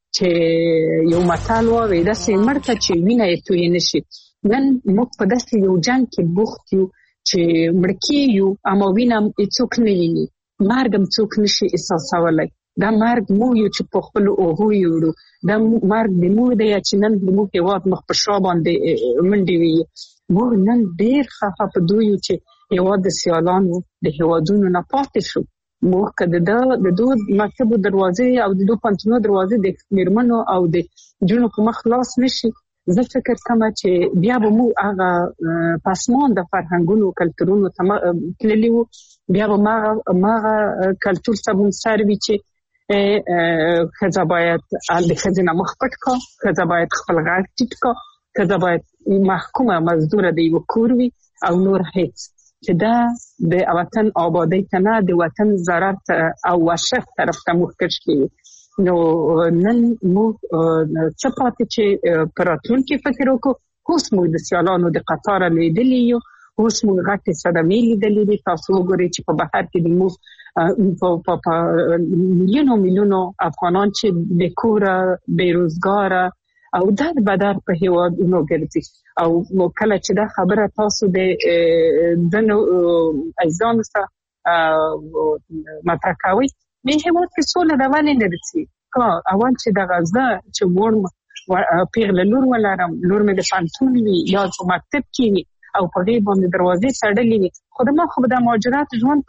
چې یو متل وایي داسې مړ ته چې وینه یې تویې نشي. نن موږ په داسې یو جنګ کې بوخت یو چې مړ کېږو اما وینه هیڅوک نه ویني مرګ هم څوک نشي احساسولی. دا مرګ موږ یو چې په خپلو اوږو یې وړو. دا مرګ د موږ دی چې نن زموږ هېواد مخ په شا باندې منډې وهي. موږ نن ډېر خفه په دوی یو چې هېواد د سیالانو د هېوادونو نه پاتې شو. موږ که د دو مکتبو دروازې او د دو پوهنتونو دروازې د میرمنو او د نجونو په مخ خلاص نشي زه فکر کوم چې بیا به موږ هغه پاسمان د فرهنګونو کلتورونو تللی وو. بیا به ماغه کلتور سبون سر وي چې ښځه باید د ښځې نه مخ پټ کړه، ښځه باید خپل غږ ټیټ کړه، ښځه باید محکومه مزدوره د یو کور وي او نور هیڅ. چې دا د وطن آبادی ته نه د وطن ضرر او وحشت طرف ته موږ کش کیږي. نو نن موږ څه پاتې چې په راتلونکي فکر وکړو. اوس موږ د سیالانو د قطاره لیدلي یو، اوس موږ غټې صدمې لیدلې دي. تاسو وګورئ چې په بهر کې د موږ په میلیونو افغانان چې بې کوره بېروزګاره او در بدر په هیوادونو ګرځي. او کله چې دا خبره تاسو د ځینو عزیزانو سره مطرح کوئ په هیواد کې سوله د ولې نه رسي. اول چې د غزه چې وړم پیغله لور ولرم، لور مې د پانتون وي یا په مکتب کې وي او په دې باندې دروازې تړلې وي، خو د ما خو د مهاجرت ژوند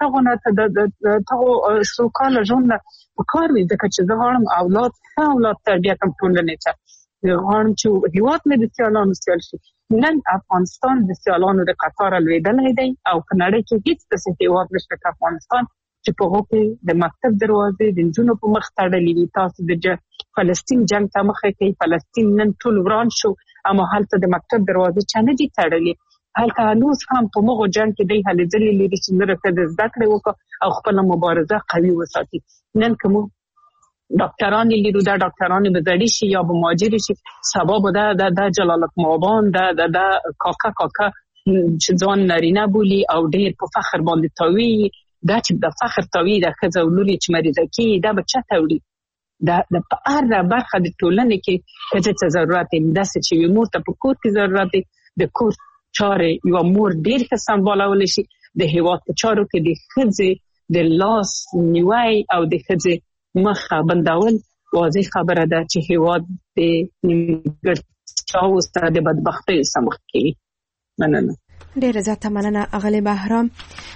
تغو سوکاله ژوند په کار وي. ځکه چې زه غواړم اولاد تربیه کړم ټولنې ته، غواړم چې هیواد مې د سیالانو سیال شي. نن افغانستان د سیالانو د قطاره لوېدلی دی او په نړۍ کې هیڅ داسې هیواد نشته که افغانستان چې په هغو کې د مکتب دروازې د نجونو په مخ تړلې وي. تاسو د فلسطین جنګ ته مخه کوي. فلسطین نن ټول وران شو اما هلته د مکتب دروازې چا نه دي تړلې. هلته هنوز هم په مغو جنګ کې دی هلې ځلې لري چې نره ښځه زده کړې وکړه او خپله مبارزه قوي وساتي. نن که موږ ډاکټران لرو، دا ډاکټران به زړې شي یا به مهاجرې شي، سبا به دا جلالت مآبان دا کاکا چې ځان نارینه بولي او ډېر په فخر باندې تاوي. دا چې د فخر تاوي د ښځه او لور چې مریضه کېږي دا به چاته وړي؟ د په هر برخه د ټولنې کې څه ضرورت دی، داسې چې مور ته په کور کې ضرورت دی د کور چارې یو مور ډېر ښه سمبالولی شي. د هیواد په چارو کې د ښځې د لاس نیوی او د ښځې مخه بندول واضح خبره ده چې هیواد د نیمګړتیاوو سره د بدبختۍ سره مخ کوي. مننه. ډېره زیاته مننه اغلې بهرام.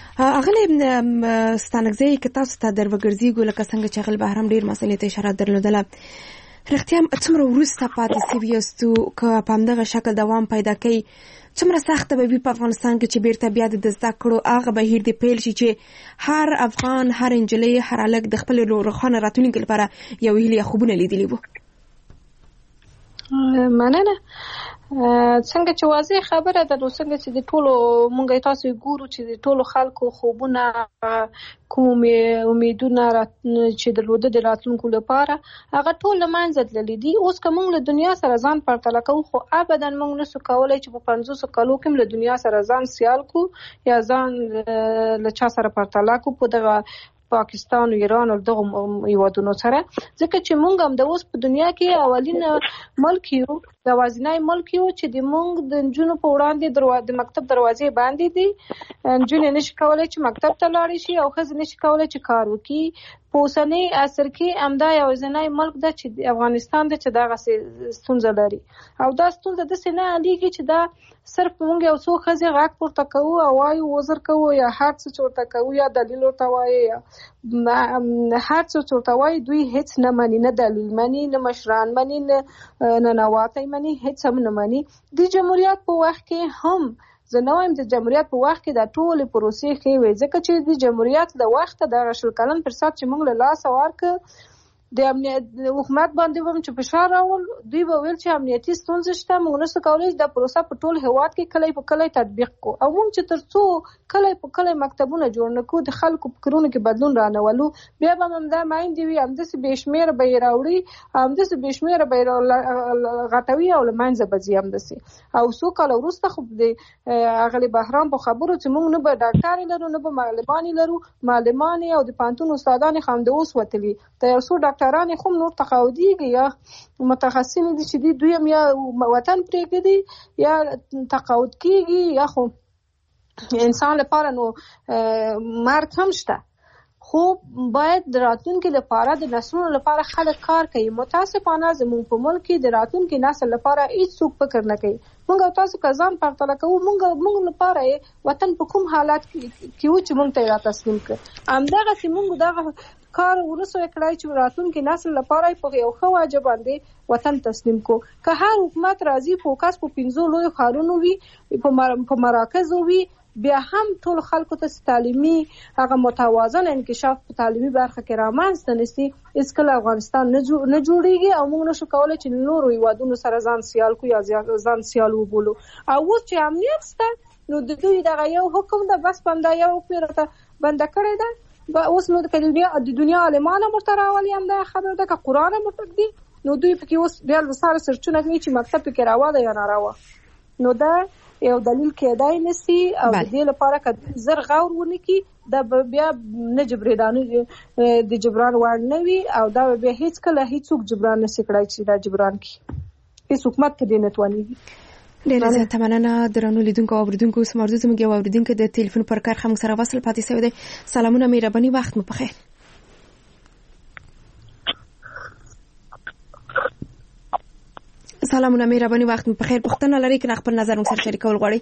اغلې ستانکزی که تاسو ته در وګرځېږو لکه څنګه چې اغلې بهرام ډېر مسئلې ته اشاره درلودله، رښتیا څومره وروسته پاتې سوي یاستو که په همدغه شکل دوام پیدا کوي؟ څومره سخته به وي په افغانستان کې چې بیرته بیا د زده کړو هغه بهیر دې پیل شي چې هر افغان، هر نجلۍ، هر هلک د خپل روښانه راتلونکي لپاره یو هیله خوبونه لیدلي وو؟ مننه. څنګه چې واضح خبره ده، نو څنګه چې د ټولو مونږ تاسو ګورو چې د ټولو خلکو خوبونه، کوم امیدونه چې درلوده د راتلونکو لپاره هغه ټول له منځه تللي دي. اوس که موږ له دنیا سره ځان پرتله کوو، خو ابدا موږ نشو کولی چې په 500 کالو کې له دنیا سره ځان سیال کو یا ځان له چا سره پرتله کو په دغه پاکستان او ایران او دغه هیوادونو سره، ځکه چې موږ هم د اوس په دنیا کې اولین ملک یو، د یوازینی ملک یو چې د موږ د نجونو په وړاندې د مکتب دروازې باندې دي. نجونې نشي کولی چې مکتب ته لاړې شي او ښځې نشي کولی چې کار وکړي. په اوسني عصر کې همدا یوازینی ملک ده چې افغانستان ده چې دغه ستونزه لري، او دا ستونزه داسې نه حلیږي چې دا صرف موږ یو څو ښځې غږ پورته کوو او وایو وزر کوو یا هر څه چې ورته کوو یا دلیل ورته وایي یا هر څه چې ورته وایي، دوی هیڅ نه مني، نه دلیل مني، نه مشران مني، نه ننواتی مني، هیڅ هم نه مني. د جمهوریت په وخت کې هم زه نه وایم د جمهوریت په وخت کې دا ټولې پروسې ښې وې، ځکه چې د جمهوریت د وخته د 20 کلن فرصت چې موږ له لاسه ورکړ د حکومت باندې هم چې فشار راول، دوی به ویل چې امنیتي ستونزې شته، موږ نشو کولی دا پروسه په ټول هیواد کې کلی په کلی تطبیق کو، او موږ چې تر څو کلی په کلی مکتبونه جوړ نه کړو، د خلکو فکرونو کې بدلون رانولو، بیا به همدا میندې وي، همداسې بې شمېره به یې راوړي، همداسې بې شمېره به یې غټوي او له منځه به ځي همداسې. او څو کاله وروسته خو د اغلې بهرام په خبرو چې موږ نه به ډاکټرې لرو، نه به معلمانې لرو، معلمانې او د پوهنتون استادانې خو همداوس وتلي، د یو څو ډاکټران خو نور تقاعديږي یا متخصصین دي چې دوی هم یا وطن پرېږدي یا تقاعد کیږي یا خو انسان لپاره نو مرګ هم شته. خو باید د راتلونکي لپاره د نسلونو لپاره خلک کار کوي. متاسفانه زموږ په ملک کې د راتلونکي نسل لپاره هیڅ څوک فکر نه کوي. موږ او تاسو که ځان پرتله کوو، موږ لپاره وطن په کوم حالات کې و چې موږ ته را تسلیم کړ، همدغسې موږ دغه کار ورسو کړای چې راتلونکي نسل لپاره په یو ښه واجب باندې وطن تسلیم کو. که هر حکومت راځي فوکس په 15 لوی ښارونو وي، په مراکزو وي، بیا هم ټول خلکو ته تعلیمي هغه متوازن انکشاف په تعلیمي برخه کې رامنځته نشي، هیڅکله افغانستان نه جوړیږي او موږ نشو کولی چې نورو هیوادونو سره ځان سیال کو یا ځان سیال وبولو. او اوس چې امنیت شته نو د دوی دغه یو حکم ده، بس بنده یو پیرته بنده کړی ده، اوس نو د دنیا عالمانه مرته راولي، هم دا خبره ده که قرآن مرته دي نو دوی پکې اوس بیا سره سرچونه کوي چې مکتب پکې راواده یا ناروا. نو دا یو دلیل کېدای نشي او د دې لپاره که زر غور ونکړي دا بیا نه د جبران وړ نه وي او دا بیا هیڅ کله هیڅوک جبران نشي کړای چې دا جبران کړي، هیڅ حکومت په دې نه توانېږي. ډېره زیاته مننه درنو لیدونکو او اورېدونکو. اوس موضوع زموږ یو اورېدونکی د تلیفون پر کار هم سره وصل پاتې شوی دی. سلامونه، مهرباني، وخت مو بخیر. سلامونه، مهرباني، وخت مو بخیر. پوښتنه لرئ که خپل نظر موږ سره شریکول غواړئ؟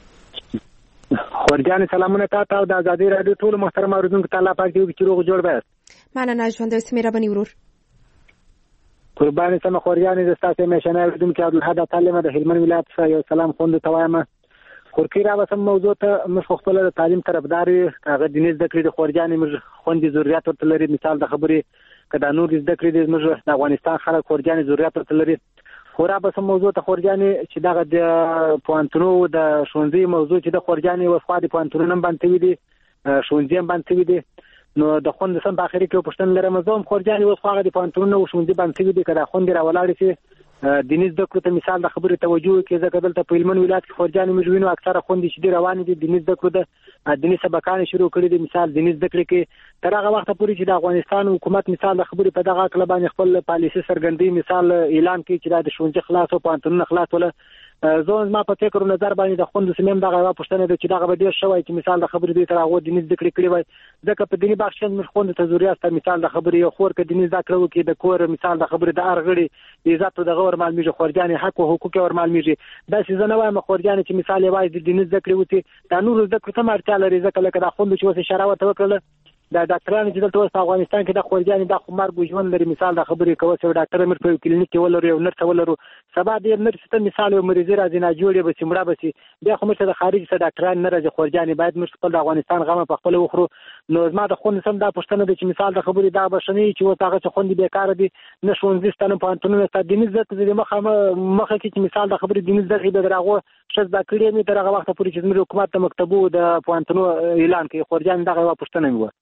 خورجان سلامونه تاسو او د آزادۍ رادیو ټول محترم اوریدونکو ته، الله پاک دې وکړي چې روغ جوړ باسي. مننه، ژوند اوسې، مهرباني ورور. قرباني سم خورجان زه ستاسو میشنه اوریدونکو عبدالحد تعلیم د هلمند ولایت څخه یو سلام خوند ته وایم. خورکی را وسم موضوع ته موږ خپل د تعلیم طرفدار یو، هغه د نس ذکر د خورجان موږ خوندې ضرورت ورته لري. مثال د خبرې کدا نور ذکر د موږ د افغانستان خلک خورجان ضرورت ورته لري. خورا به سم موضوع ته خورجانې چې دغه د پوهنتونو د ښوونځي موضوع چې د خورجانې وسخوا د پوهنتونونو هم بند شوي دي، ښوونځي هم بند شوي دي. نو د خوند سم په اخري کې یو پوښتنه لرم، زه هم خورجانې وسخوا د پوهنتونونو او ښوونځي بند شوي دي، که دا خوندې راولاړې شي دیني زده کړو ته مثال د خبرې توجه کې ځکه دلته په هلمند ولایت کې خورجانې موږ وینو اکثره خوندې چې روانې دي دیني زده کړو د دیني سبقان شروع کړي دي مثال دیني زده کړې کې تر هغه وخت پورې چې د افغانستان حکومت مثال د خبرې په دغه کله باندې خپل پالیسي سرګندۍ مثال اعلان کړي چې د ښوونځي خلاص او پوهنتونونو خلاص ولا زه ما په فکر نظر باندې د خوند سیمه دغه یو پښتنه د چې دغه به ډیر شوی چې مثال د خبرې دوی تر هغه دیني ذکر کړی وای ځکه په دیني بخش کې خوند ته ضرورت مثال د خبرې یو خور کې دیني ذکر وکړي د کور مثال د خبرې د ارغړي عزت د غور معلومي خورجانې حق او حقوق ور معلومي دا چې زنه وایم خورجانې چې مثال یې وای د دیني ذکر وکړي دا نور ذکر ته مرته لري ځکه لکه د خوند چې وسه شراوت وکړل د ډاکټرانو چې دلته په افغانستان کې د خورجانې د خمر ګوجون لري مثال د خبرې کوي چې ډاکټر امر په کلینیک کې ولري او نرس ولرو سبا د نرس ته مثال یو مریض راځي نه جوړي به سیمړه به بیا خو مشه د خارج څخه ډاکټران نه راځي خورجانې باید مش په افغانستان غمه په خپل وخرو نو ما د خون سم د پښتنه د چې مثال د خبرې دا بشنی چې وتاغه چې خوندې بیکار دي نشونځي ستنه په انټونو ته دیني زت د مخه کې مثال د خبرې دیني زت د دراغو شز د کړي می ترغه وخت پورې چې زموږ حکومت د مکتبو د پوهنتونو اعلان کوي خورجان دغه یو پښتنه و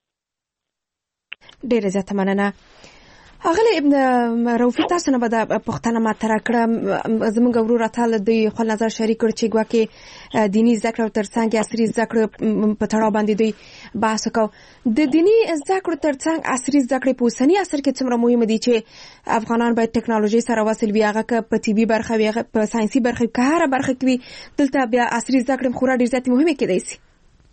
ډیره زیاته مننه اغلی روفي تاسو نه به د پښتنه ماته راکړه زموږ ورور اتل د خپل نظر شریک کړ چې ګواکې دینی ذکر ترڅنګ عصري ذکر په تړاو باندې دوی بحث وکاو د دینی ذکر ترڅنګ عصري ذکر په اوسنی عصر کې څومره مهم دي چې افغانان باید ټکنالوژي سره وصل وي هغه په طبي برخه وي هغه په ساينسي برخه کې هر برخه کې دلته بیا عصري ذکر خورا ډیر زیات مهمه کېدای شي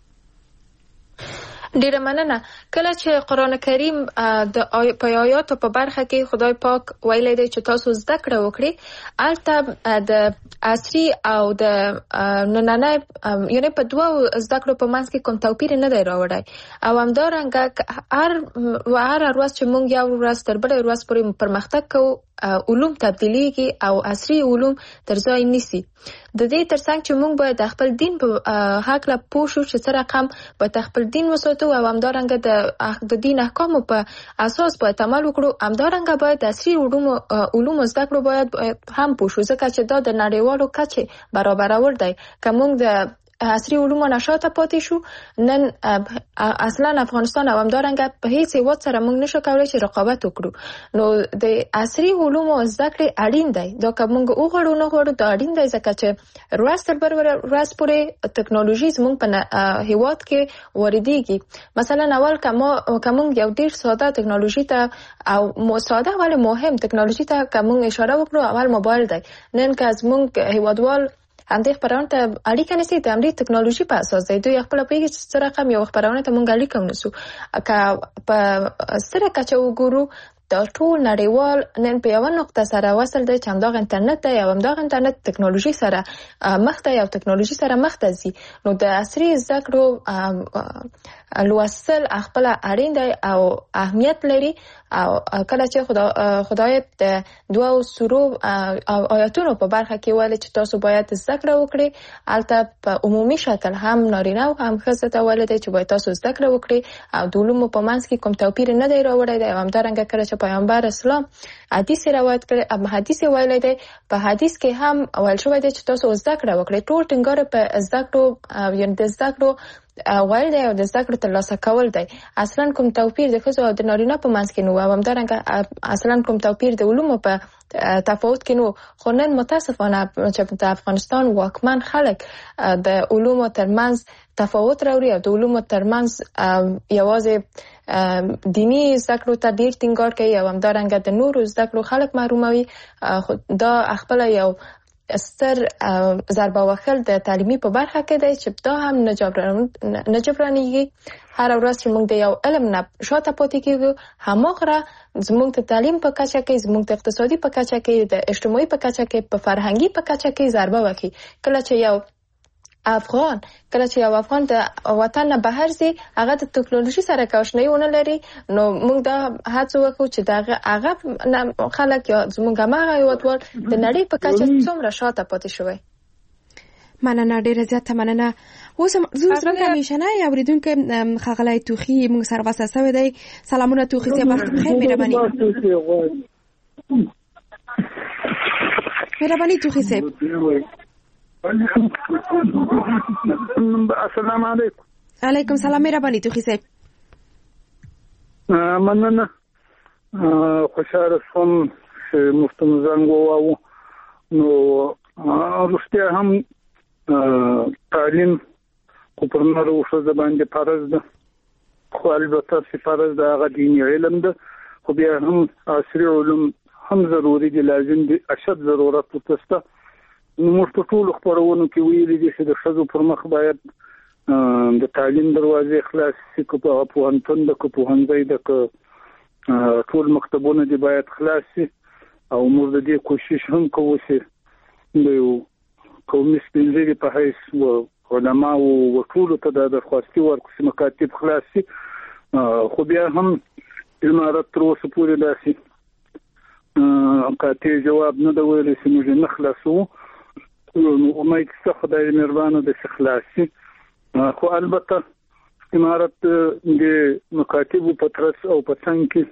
ډیره مننه کله چې قران کریم د آیاتو په برخه کې خدای پاک ویلي دی چې تاسو زده کړه وکړئ البته د عصري او د نننۍ یعنی په دوه زده کړو په منځ کې کوم توپیر نه دی راوړی او همدارنګه هر ورځ چې موږ یو ورځ تر بلې ورځ پورې پرمختګ کوو علوم تبدیلیږي او عصري علوم تر ځای نیسي د دې ترڅنګ چې موږ باید خپل دین په حق لا پوه شو چې سره قام باید خپل دین وساتو او همدارنګه د دین احکامو په اساس باید عمل وکړو همدارنګه باید عصري علوم زده کړو باید هم پوه شو ځکه چې دا د نړیوالو کچې برابرول دی که موږ د عصري علومو نشاته پاتې شو نن اصلا افغانستان او همدارنګه په هیڅ هیواد سره موږ نشو کولای چې رقابت وکړو نو د عصري علومو زده کړې اړین دی دا که موږ وغواړو نه غواړو دا اړین دی ځکه چې ورځ تر بله ورځ پورې ټکنالوژي زموږ په هیواد کې واردېږي مثلا اول که موږ یو ډیر ساده ټکنالوژي ته او ساده ولې مهم ټکنالوژي ته که موږ اشاره وکړو اول موبایل دی نن که زموږ هیوادوال همدې خبرونه ته اړیکه نشي د همدې ټکنالوژي په اساس دی دوی خپل پیږي چې سره کوم یو خبرونه ته مونږ اړیکه ونسو که په سره کچه وګورو د ټول نړیوال نن په یو نقطه سره وصل دی چې همدغه انټرنیټ دی او همدغه انټرنیټ ټکنالوژي سره مخ ته او ټکنالوژي سره مخ ته ځي نو د عصري زده کړو لوستل خپل اړین دی او اهمیت لري او کله چې خدای د دوه سورو او آیاتونو په برخه کې ویل چې تاسو باید زده کړه وکړئ البته په عمومي شکل هم نارینه او هم ښځه ته ویل دی چې باید تاسو زده کړه وکړئ او د علومو په منځ کې کوم توپیر نه دی راوړی دی او همدارنګه کله چې پیغمبر اسلام حدیث روایت کړی اب حدیث ویل دی په حدیث کې هم ویل شوی دی چې تاسو زده کړه وکړئ ټول ټینګار په زده کړو یعنی د زده کړو ویل دی او د زده کړو ترلاسه کول دی اصلا کوم توپیر د ښځو او د نارینه په منځ کې نه و همدارنګه اصلا کوم توپیر د علومو په تفاوت کې نو خو نن متاسفانه چې د افغانستان واکمن خلک د علومو ترمنځ تفاوت راوړي او د علومو ترمنځ یوازې دینی زده کړو ته ډیر ټینګار کوي او همدارنګه د نورو زده کړو خلک محروموي دا خپل یو ستر ضربه وهل د تعلیمي په برخه کې دی چې دا هم نه جبرانېږي هر ورځ چې موږ د یو علم نه شاته پاتې کېږو هماغه زموږ د تعلیم په کچه کې زموږ د اقتصادي په کچه کې د اجتماعي په کچه کې په فرهنګي په کچه کې ضربه وکړي کله چې یو افغان د وطن نه بهر ځي هغه د ټکنالوژي سره کاشنۍ ونه لري نو موږ دا هڅه وکړو چې هغه خلک یا زموږ هغه هیوادوال د نړۍ په کچه څومره شاته پاتې شوی مننه ډیره زیاته مننه اوس زه سره کمیشنه اوریدونکو خغلای توخی موږ سره واسه سوي دی سلامونه توخی سي وخت بخیر مهرباني توخی سي السلام علیکم علیکم سلام مهرباني توخی صاحب مننه خوشاله شوم مفتمزنګ وو نو رښتیا هم تعلیم خو پر نور وشو باندې فرض ده خو البته چې فرض ده هغه دیني علم ده خو بیا هم عصري علوم هم ضروري دي لازم دي اشد ضرورت تسته موږ په ټول خبرونو کې ویلي دي چې د ښځو پر مخ باید د تعلیم دروازې خلاص شي کو په پوهنتون د کو پوهنځي د ټول مکتبونه دي باید خلاص شي او موږ د دې کوشش هم کوو چې د قومي سپینځري په حیث علماء او ټول ته د درخواستي ورکړي چې مکاتب خلاص شي خو بیا هم امارت تر اوسه پورې داسې قاطع جواب نه دی ویلی چې موږ نه خلاصو نو امید شته خدای مهربانه د خلاص شي خو البته امارت د مکاتبو په ترڅ او په څنګ کې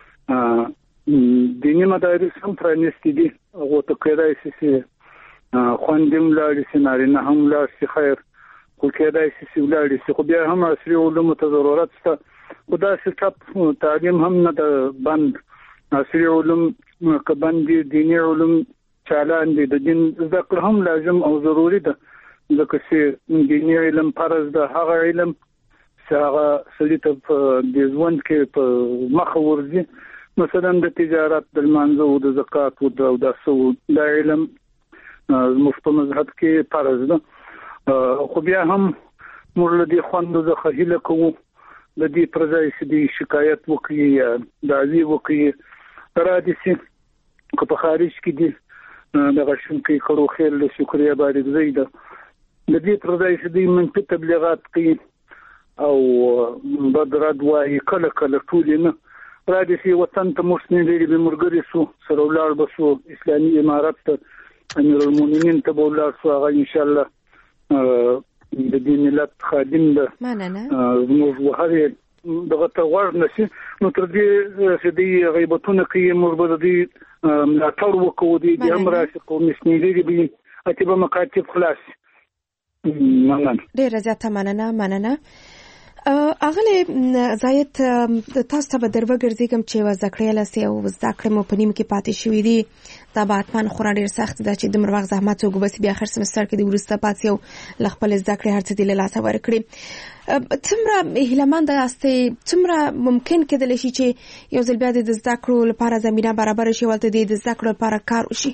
دیني مدارس هم پرانیستي دي هغه ته کېدای شي چې خوندم لاړ شي نارینه هم لاړ شي خیر خو کېدای شي چې لاړ شي خو بیا هم عصري علومو ته ضرورت شته خو داسې ټپ تعلیم هم نه ده بند عصري علوم که بند دي دیني علوم چالان دي د دین زده کړه هم لازم او ضروري ده ځکه چې دیني علم فرض ده هغه علم چې هغه سړي ته په د ژوند کې په مخه ورځي مثلا د تجارت د لمانځه او د زکات او د علم زموږ په مذهب کې فرض ده خو بیا هم موږ له دې خوندو څخه هیله کوو د دې پر ځای چې د شکایت وکړي یا دعوی وکړي را دي چې په خارج کې دي دغه شونکې کړو خیر له شکریا باندې زیاده د دې پر ځای چې د منطق تبلیغات کوي او بدرد وایي کله کله ټول نه را دي چې وطن ته مسلمان لري به مرګري سو سره ولار بسو اسلامي امارت ته امیر المؤمنین ته بولار سو هغه ان شاء الله د دې ملت خادم ده موږ وهره دغه ته ورنشي نو تر دې چې د غیبتونو کې موږ به د ملاتړ وکړو د امر قومي سنیدي به اتبه مکاتب خلاص مننه ډیر زیاته مننه اغله زایت تاسو ته بدر وګرځم چې وزکړې لاسي او زکړې مو پنیم کې پاتې شوې دي دا باتمن خورا ډیر سخت ده چې د مروغ زحمت او ګوبس بیا اخر سمستر کې د ورسته پاتې او لخپل زکړې هرڅه د لاسه ورکړي څومره هیلمند استه څومره ممکن کېدل شي چې یو ځل بیا د زکړو لپاره زمينه برابر شي ولته د زکړو لپاره کار وشي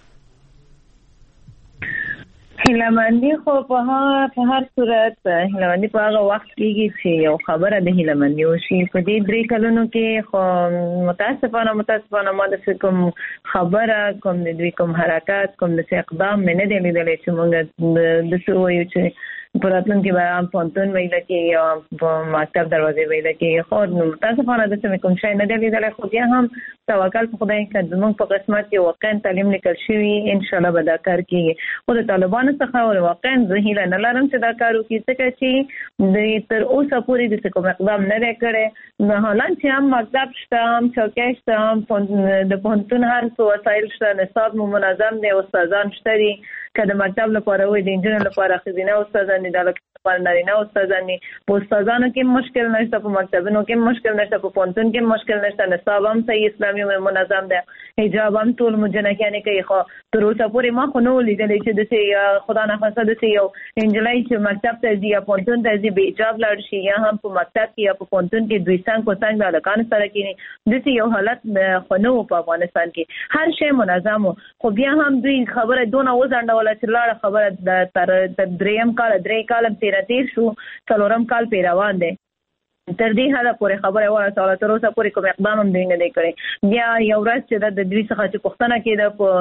هیلمندی خو په هر صورت هیلمندی په هغه وخت کېږي چې یو خبره د هیلمندی وشي په دې 3 کلونو کې خو متاسفانه ما د کوم خبره کوم د دوی کوم حرکت کوم د اقدام مې نه دی لیدلی چې موږ د څه وایو چې پراتلون کې به عام پونتون ویل کې یا په مکتب دروازې ویل کې خو متاسفانه د څه کوم شي نه دی لیدلی خو بیا هم توکل په خدای کې زموږ په قسمت کې واقعا تعلیم لیکل شوی ان شاء الله به دا کار کیږي خو د طالبانو څخه واقعا زه هیله نه لرم چې دا کار وکړي ځکه چې د تر اوسه پورې د کوم اقدام نه کړي نه حالان چې هم مکتب شته هم چوکۍ شته هم د پونتون هر څه وسایل شته نصاب مو منظم دی استادان شته دي کله مکتب لپاره وي د انجینر لپاره خزینه استادان دي د لپاره نارینه استادان دي په استادانو کې مشکل نشته په مکتبونو کې مشکل نشته په پونتون کې مشکل نشته نصاب هم صحیح اسلامي منظم ده حجاب هم ټول مجنکانه کوي خو تر اوسه پورې ما خو نو لیدلې چې د خدا نه خاصه د یو انجلای چې مکتب ته ځي یا پونتون ته ځي به حجاب لاړ شي یا هم په مکتب کې یا په پونتون کې دوی څنګه کو څنګه د لکان سره کې د یو حالت خو نو په افغانستان کې هر شی منظم خو بیا هم دوی خبره دونه وزنده چې لاړه خبره تر دریم کال درې کال تیر شو څلورم کال پیروان دی تر دې حاله پورې خبره وره سوال تر اوسه پورې کوم اقدام هم نه دی کړی بیا یو ورځ چې د دوی څخه چې پښتنه کېده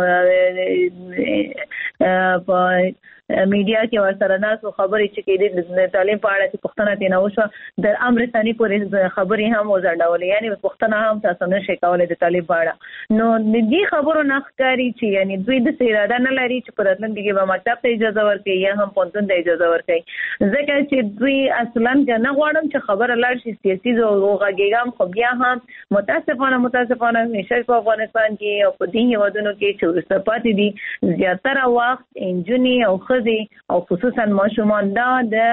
په میډیا کې ورسره ناسو خبرې چې کېدې د تعلیم په اړه چې پښتنه تینه وشو د امر ثاني پورې خبرې هم وزړډولې یعنی پښتنه هم تاسو نه شي کولای د تعلیم په اړه نو دې خبرو نه ښکاری چې یعنی دوی د اراده نه لري چې په راتلونکي کې به مکتب ته اجازه ورکړي یا هم پونتون ته اجازه ورکړي ځکه چې دوی اصلا نه غواړم چې خبره لاړ شي سیاسي زوغاګیګام خو بیا هم متاسفانه نشه په افغانستان کې او په دې هیوادونو کې چې ورسته پاتې دي زیاتره وخت انجونی او خزي او خصوصا ماشومان دا د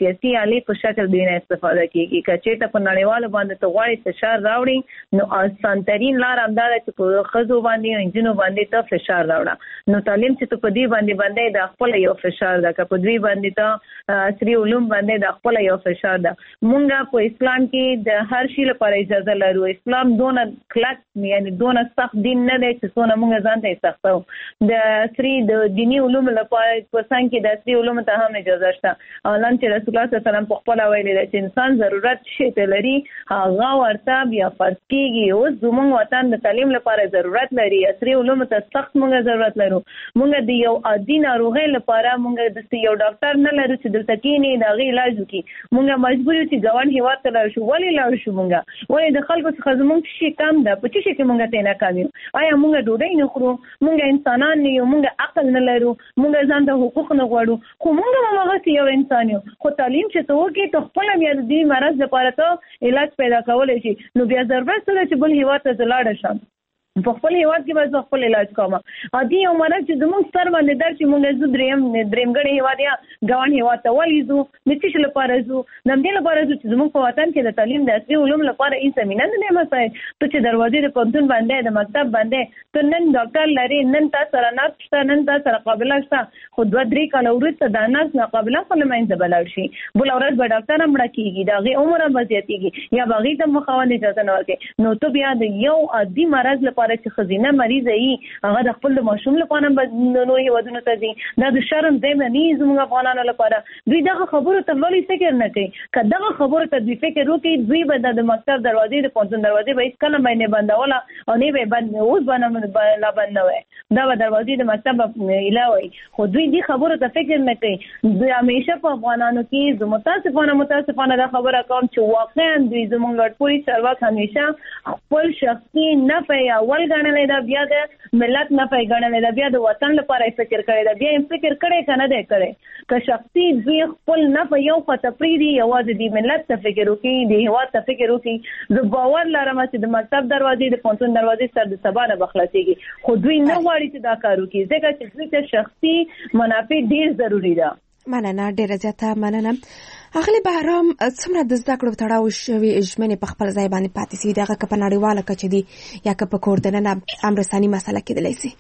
سیاسي آلې په شکل دوی نه استفاده کیږي. کچېته په نړیوالو باندې ته غواړي فشار راوړي نو آسانترین لار همدا ده چې په ښځو باندې او انجونو باندې ته فشار راوړه. نو تعلیم چې ته په دې باندې د خپل یو فشار ده، که په دوی باندې ته عصري علوم باندې د خپل یو فشار ده. مونږ په اسلام کې د هر شي لپاره اجازه لرو. اسلام دونه کلک یعنی دونه سخت دین نه دی چې څونه مونږ ځان ته سختو. د عصري د دینی علوم لپاره په څنګه کې د عصري علوم ته هم اجازه شته. اعلان چې رسول الله صلی الله علیه وسلم په خپل ویلي دی چې انسان ضرورت شي ته لري هغه ورته بیا فرض کیږي. اوس زموږ وطن د تعلیم لپاره ضرورت لري، عصري علوم ته سخت مونږ ضرورت لرو. مونږ د یو عادي ناروغي لپاره مونږ د یو ډاکټر نه لرو چې دلته کېنی دا غي علاج وکړي. مونږ مجبور یو چې ګوان هیواد ته لاړ شو. ولې لاړ شو مونږ؟ ولې د خلکو څخه زموږ شي کم ده؟ په څه شي کې مونږ ته نه کامیو؟ آیا مونږ ډوډۍ نه خورو؟ مونږ انسانان نه یو؟ مونږ عقل نه لرو؟ مونږ ځان ته حقوق نه غواړو؟ خو مونږ هغه یو انسان یو. خو تعلیم چې ته وکړې ته خپل بیا د دې مرض لپاره ته علاج پیدا کولای شي. نو بیا ضرورت څه ده چې بل هیواد ته لاړ شم؟ په خپل هیواد کې به خپل علاج کوم. عادي یو مرض چې زموږ سر باندې در چې مونږ زو درېمګړی هیواد یا ګاون هیواد ته وایو د څه لپاره زو د دې لپاره چې زموږ په وطن کې د تعلیم د عصري علوم لپاره هیڅ زمينه نه مسای. ته چې دروازې د پنځون باندې د مکتب باندې ته نن ډاکټر لري، نن تاسو سره نرس شته، نن تاسو سره قابله شته، خو 2-3 کال وروسته د نرس نه قابله خپل مینځ بلل شي. بل ورځ به ډاکټر هم راکېږي، دغه عمر هم زیاتېږي یا باغی ته مخاونه اجازه نه ورکړي. نو ته بیا د یو عادي مرض لپاره چې خزینه مریض ای هغه د خپل ماشوم لپاره نو هیوادونو ته دي. دا د شرم ځای نه زموږ افغانانو لپاره. دوی دغه خبرو ته ولې فکر نه کوي؟ که دغه خبرو ته دوی فکر وکړي دوی به د مکتب دروازې د پنځون دروازې به هیڅ کله باندې بندوله او نه به بند اوس باندې لا بند نه وي. دا به دروازې د مکتب الهوي. خو دوی دې خبرو ته فکر نه کوي. دوی همیشه په افغانانو کې متاسفانه دا خبره کوم چې واقعا دوی زموږ ګډپوري چارواک همیشه خپل شخصي نفع اول ګڼلی دا، بیا د ملت نه پیغاړل دا، بیا د وطن لپاره فکر کړی دا، بیا فکر کړی کنه دی کړی. که شخصي دوی خپل نه په یو خطه پریدي یوازې د ملت ته فکر وکړي، د هیواد ته فکر وکړي، زه باور لرم چې د مکتب دروازې د پونتون دروازې سر د سبا نه بخلاصيږي. خو دوی نه غواړي چې دا کار وکړي ځکه چې دوی ته شخصي منافع ډیر ضروری ده. مننه، ډیره زیاته مننه. اغلی بهرام څومره د زده کړو تړاو شوی ژمنې په خپل ځای باندې پاتې سي دغه که په نړیواله کچه دي یا که په کور دننه امرساني مسله کېدلی سي؟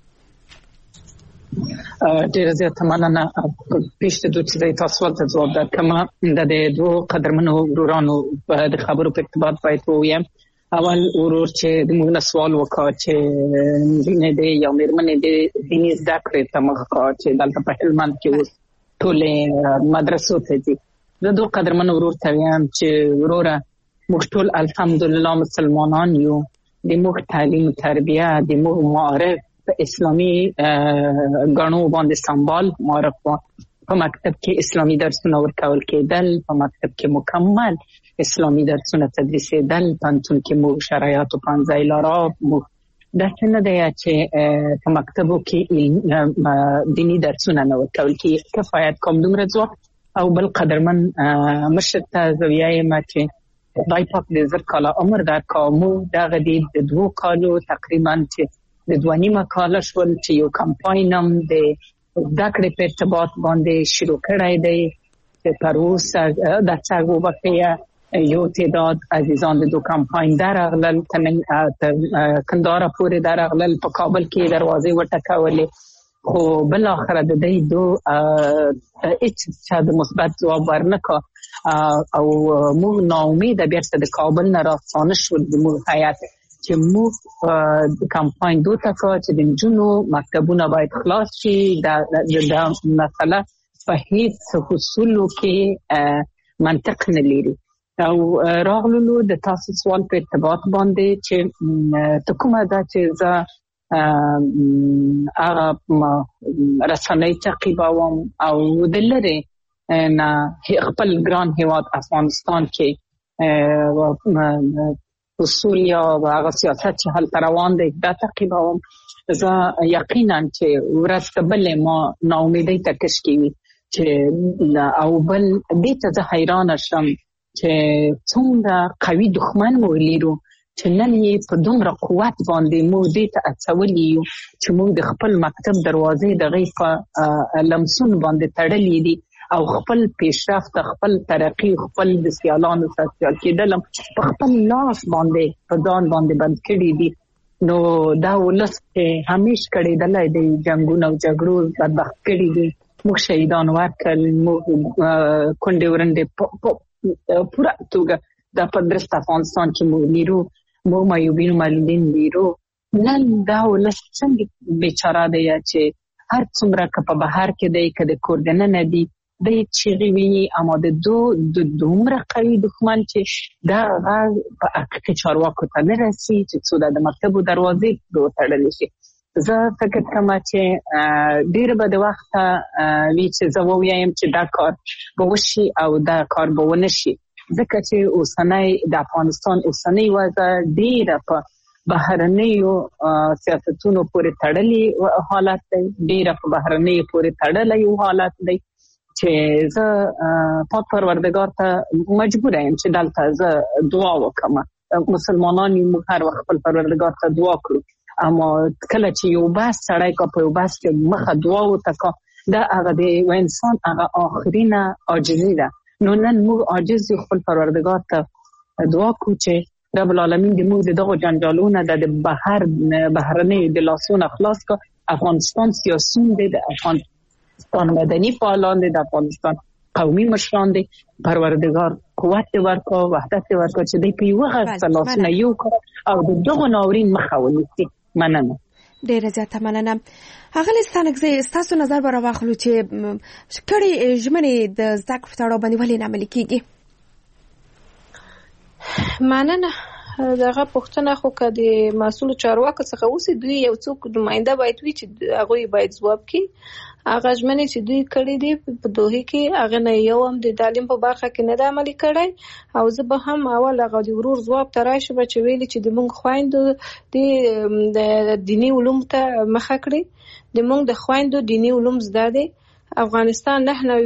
ډیره زیاته مننه. پیشته دوی چې تاسو ولته ځواب درکړم د دې دوه قدرمنو ورورانو د خبرو په ارتباط باید ووایم. اول ورور چې د موږ سوال وکړ چې نه دی یا مېرمنې د دیني زده کړې ته مخ چې دلته په هلمند کې ټول مدرسو ته دي. زه دوه قدرمن ورور ته وایم چې وروره موږ ټول الحمدلله مسلمانان یو. د موږ تعلیم تربیه د موږ معارف په اسلامي غنو باندې سنبال معارف په مکتب کې اسلامي درسونه ورکول کېدل، په مکتب کې مکمل اسلامي درسونه تدریسېدل، پانتون کې موږ شرایط او پنځه لارا موږ دا څنګه دی چې په مکتبو کې دینی درسونه نه ورکول کېږي. کفایت کوم دومره ځواب او بل قدرمن مشر ته زویای ما چې خدای پاک دې زر کاله عمر درکړي. مو دا غدي د 2 کالو تقریبا چې د 2.5 کال شول چې یو کمپاین هم د دکړې په ارتباط باندې شروع کړی دی چې پر اوسه د څنګه وبکه یو تعداد عزیزان د 2 کمپاین درغلل کندهار پورې درغلل په کابل کې دروازې وټکولې. خو بل اخر د دې دوه اچ د مثبت جواب ورنکو او موږ ناامید بیرته د کابل نه راځو شو د موږ حیات چې موږ د کمپاین دوه تکو چې د جنو مکتبونه باید خلاص شي. دا مسله په هیڅ حصولو کې منطق نه لري. او راغلو د تاسو سوال په ارتباط باندې چې کومه دا چې ز رسنۍ تعقیبوم او د لری نه خپل ګران هیواد افغانستان کې اصول یا هغه سیاست چې حل روان دی دا تعقیبوم. زه یقینا چې ورځ بلې ما ناامیدۍ ته کش کیږي چې او بل دې ته زه حیران شم چې څومره قوي دښمن مو لرو چې نن یې په دومره قوت باندې مو دې ته اڅولي یو چې موږ د خپل مکتب دروازې د غیفه لمسون باندې تړلې دي او خپل پیشرفت خپل ترقی خپل د سیالانو سره کېدل په خپل لاس باندې په ځان باندې بند کړی دي. نو دا ولس همیش کړي دلای د جنگونو او جګړو بدبخت کړي دي. موږ شهیدان ورکړل، موږ کونډې ورندې پوره توګه د پدرست افغانستان کې موږ لیرو، موږ مایوبین معلولین لیرو. نن دا ولس څنګه بیچاره دی چې هر څومره که په بهر کې دی که د کور دننه دی د چیغې وي، اما د دومره قوي دښمن چې دا غږ په حقیقي چارواکو ته نه رسي چې څو د مکتبو دروازې وتړلی شي. زه فکر کوم چې ډېر به د وخته وي چې زه ووایم چې دا کار به وشي او دا کار به ونه شي، ځکه چې اوسنی د افغانستان اوسنی وضع ډېره په بهرنیو سیاستونو پورې تړلی حالت دی، ډېره په بهرنیو پورې تړلی حالت دی چې زه پاک پروردګار ته مجبور یم چې دلته زه دعا وکړم. مسلمانان موږ هر وخت خپل پروردګار ته دعا کړو، اما کله چې یو بس سړی کا په یو بس کې مخه دعا وکړه دا هغه د انسان هغه آخرینه عاجزي ده. نو نن موږ عاجز یو خپل پروردګار ته دعا کوو چې رب العالمین دې موږ دغه جنجالونه د بهرنۍ د لاسونو خلاص کړي. افغانستان سیاسيون دی، د افغانستان مدني فعالان دي، د افغانستان قومي مشران دي. پروردګار قوت ورکړي، وحدت ورکړي چې دوی په یو غږ لاسونه یو کړي او دغه ناورین مخه ونیسي. مننه. ډیره زیاته مننه. هغه ستانکزی ستاسو نظر به راوخلو چې کړي ژمنې د زده کړو په تړاو باندې ولې نه عملي کیږي؟ مننه. دغه پوښتنه خو که د مسؤل چارواکو څخه اوسي، دوی یو څوک نماینده باید وي چې هغه باید ځواب کړي. هغه ژمنې چې دوی کړي دي په دوحه کې هغه نه یو هم د تعلیم په برخه کې نه د عملي کړی. او زه به هم اول هغه د ورور ځواب ته راشم چې ویلي چې د موږ خویندو د دیني علوم ته مخه کړي. د موږ د خویندو دیني علوم زده دي. افغانستان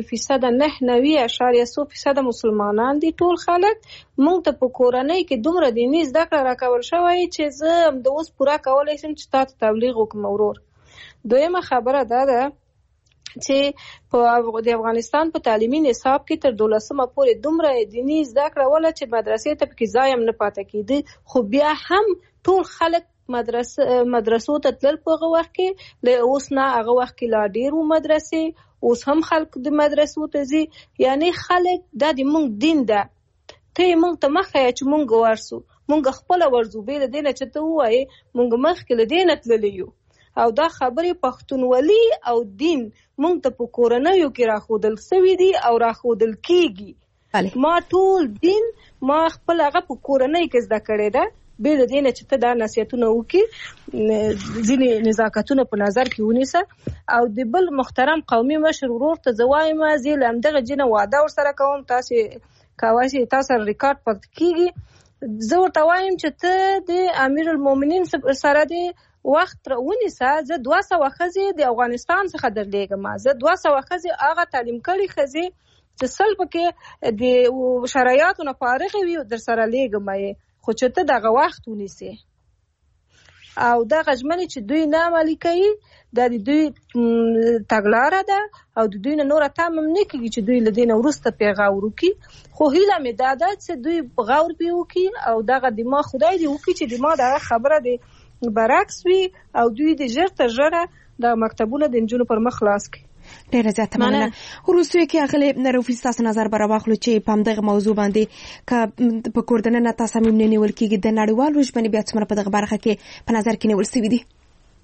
99.9% مسلمانان دي. ټول خلک موږ ته په کورنۍ کې دومره دیني زده کړه راکول شوی چې زه د اوس پوره کولای شم چې تاسو تبلیغ وکم. ورور دویمه خبره دا ده چې په د افغانستان په تعلیمي نصاب کې تر 12مه پورې دومره دیني زده کړه ولا چې مدرسې ته پکې ځای هم نه پاتې کېده، خو بیا هم ټول خلک مدرسو ته تلل. په هغه وخت کې له اوس نه هغه وخت کې لا ډېر و مدرسې، اوس هم خلک د مدرسو ته ځي. یعنی خلک دا د مونږ دین ده، ته مونږ ته مخه یا چې مونږ ورسو، مونږ خپل ورزو به له دینه چې ته وایې مونږ مخکې له دینه تللی یو. او دا خبرې پښتونولي او دین مونږ ته په کورنیو کې راخودل سوي دي او راخودل کیږي. ما ټول دین ما خپل هغه په کورنۍ کې زده کړی ده، به له دینه چې ته دا نصیحتونه وکړي، ځینې نزاکتونه په نظر کې ونیسه. او د بل محترم قومي مشر ورور ته زه وایم زه له همدغه جنه واده ورسره کوم، تاسو کولی شئ تاسو ریکارډ پکې کیږي. زه ورته وایم چې ته د امیر المؤمنین سره د وخت ونیسه. زه 200 ښځې د افغانستان څخه درلېږم، زه 200 ښځې هغه تعلیم کړي ښځې چې سل پکې د شرایطو نه فارغ وي در سره لېږم، خو چې ته دغه وخت ونیسې. او دغه ژمنې چې دوی نه عملي کوي دا د دوی تګلاره ده او د دوی نه نوره تم هم نه کېږي چې دوی له دې نه وروسته پرې غور وکړي. خو هیله مې دا ده چې دوی غور پرې وکړي او دغه د ما خدای دې وکړي چې د ما دغه خبره د برعکس وي او دوی د ژر تر ژره د مکتبونه د نجونو پر مخ خلاص کړي. ډیره زیاته مننه. وروسته کې اغلی نروفي تاسو نظر براوخلو چې په همدغه موضوع باندې ک په کوردنه تصامیم نه نیول کېږي د نړیوالو ژبنې بیا څومره په دغه برخه کې په نظر کې نیول شوی دي؟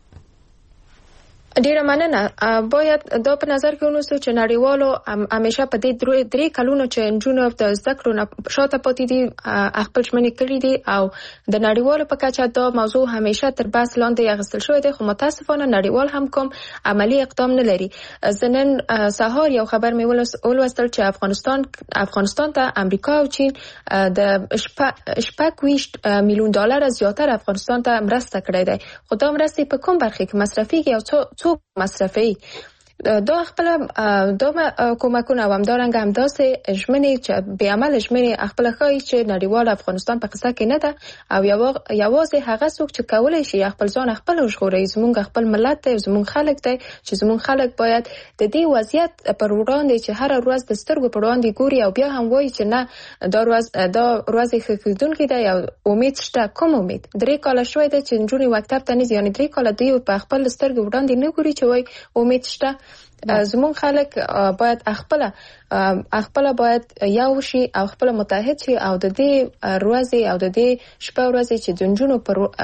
ډیره مننه. باید دا په نظر کې ونیسو چې نړیوالو همیشه په دې 3 کلونو چې نجونو د زده کړو نه شاته پاتې دي خپل ژمنې کړې دي او د نړیوالو په کچه دا موضوع همیشه تر بحث لاندې اخیستل شوی دی، خو متاسفانه نړیوال هم کوم عملی اقدام نه لري. نن سهار یو خبر مې ولوستل چې افغانستان ته امریکا او چین د 28 میلیون ډالر زیاتره افغانستان ته مرسته کړې ده. خو دا مرسته په کوم برخه کې مصرفي او څو مصرفي؟ دا خپل کومکونه او همدارنګه همداسې ژمنې چې بې عمل ژمنې خپل ښایي چې نړیوال افغانستان په قصه کې نه ده او یوازې هغه څوک چې کولی شي خپل ځان خپل وژغوري زموږ خپل ملت دی زموږ خلک دی چې زموږ خلک باید د دې وضعیت پر وړاندې چې هر ورځ د سترګو پر وړاندې ګوري او بیا هم وایي چې نه دا ورځ ښه کېدونکې ده او امید شته. کوم امید؟ 3 کاله شوی دی چې نجونې مکتب ته نه ځي، یعنې 3 کاله دوی په خپل سترګو وړاندې نه ګوري چې وایي امید شته. زموږ خلک باید خپل باید یو شي او خپل متحد شي او د دې ورځې او د دې شپه ورځې چې د نجونو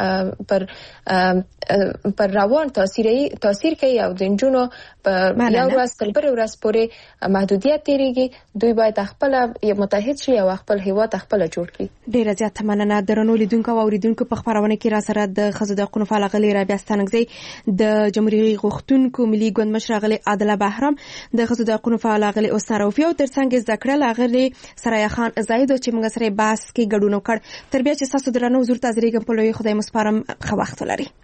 پر روان تاثیر کوي او د نجونو یو ورځ تر بلې ورځ پورې محدودیت تیریږي، دوی باید خپل متحد شي او خپل هیواد خپل جوړ کړي. ډیره زیاته مننه درنو لیدونکو او اوریدونکو. په خبرونه کې را سره د ښځو د حقوقو فعال غلي رابعه ستانکزی، د جمهوریت غوښتونکو ملي ګوند مشر غلي عادله بهرام، د ښځو د حقوقو فعال غلي اوستا روفي او ترڅنګ ذکر لاغلي سرايا خان زاید چې موږ سره بحث کې ګډون وکړ. تر بیا چې تاسو درنو حضور ته زریګم په لوی خدای مسپارم. خو وخت لري.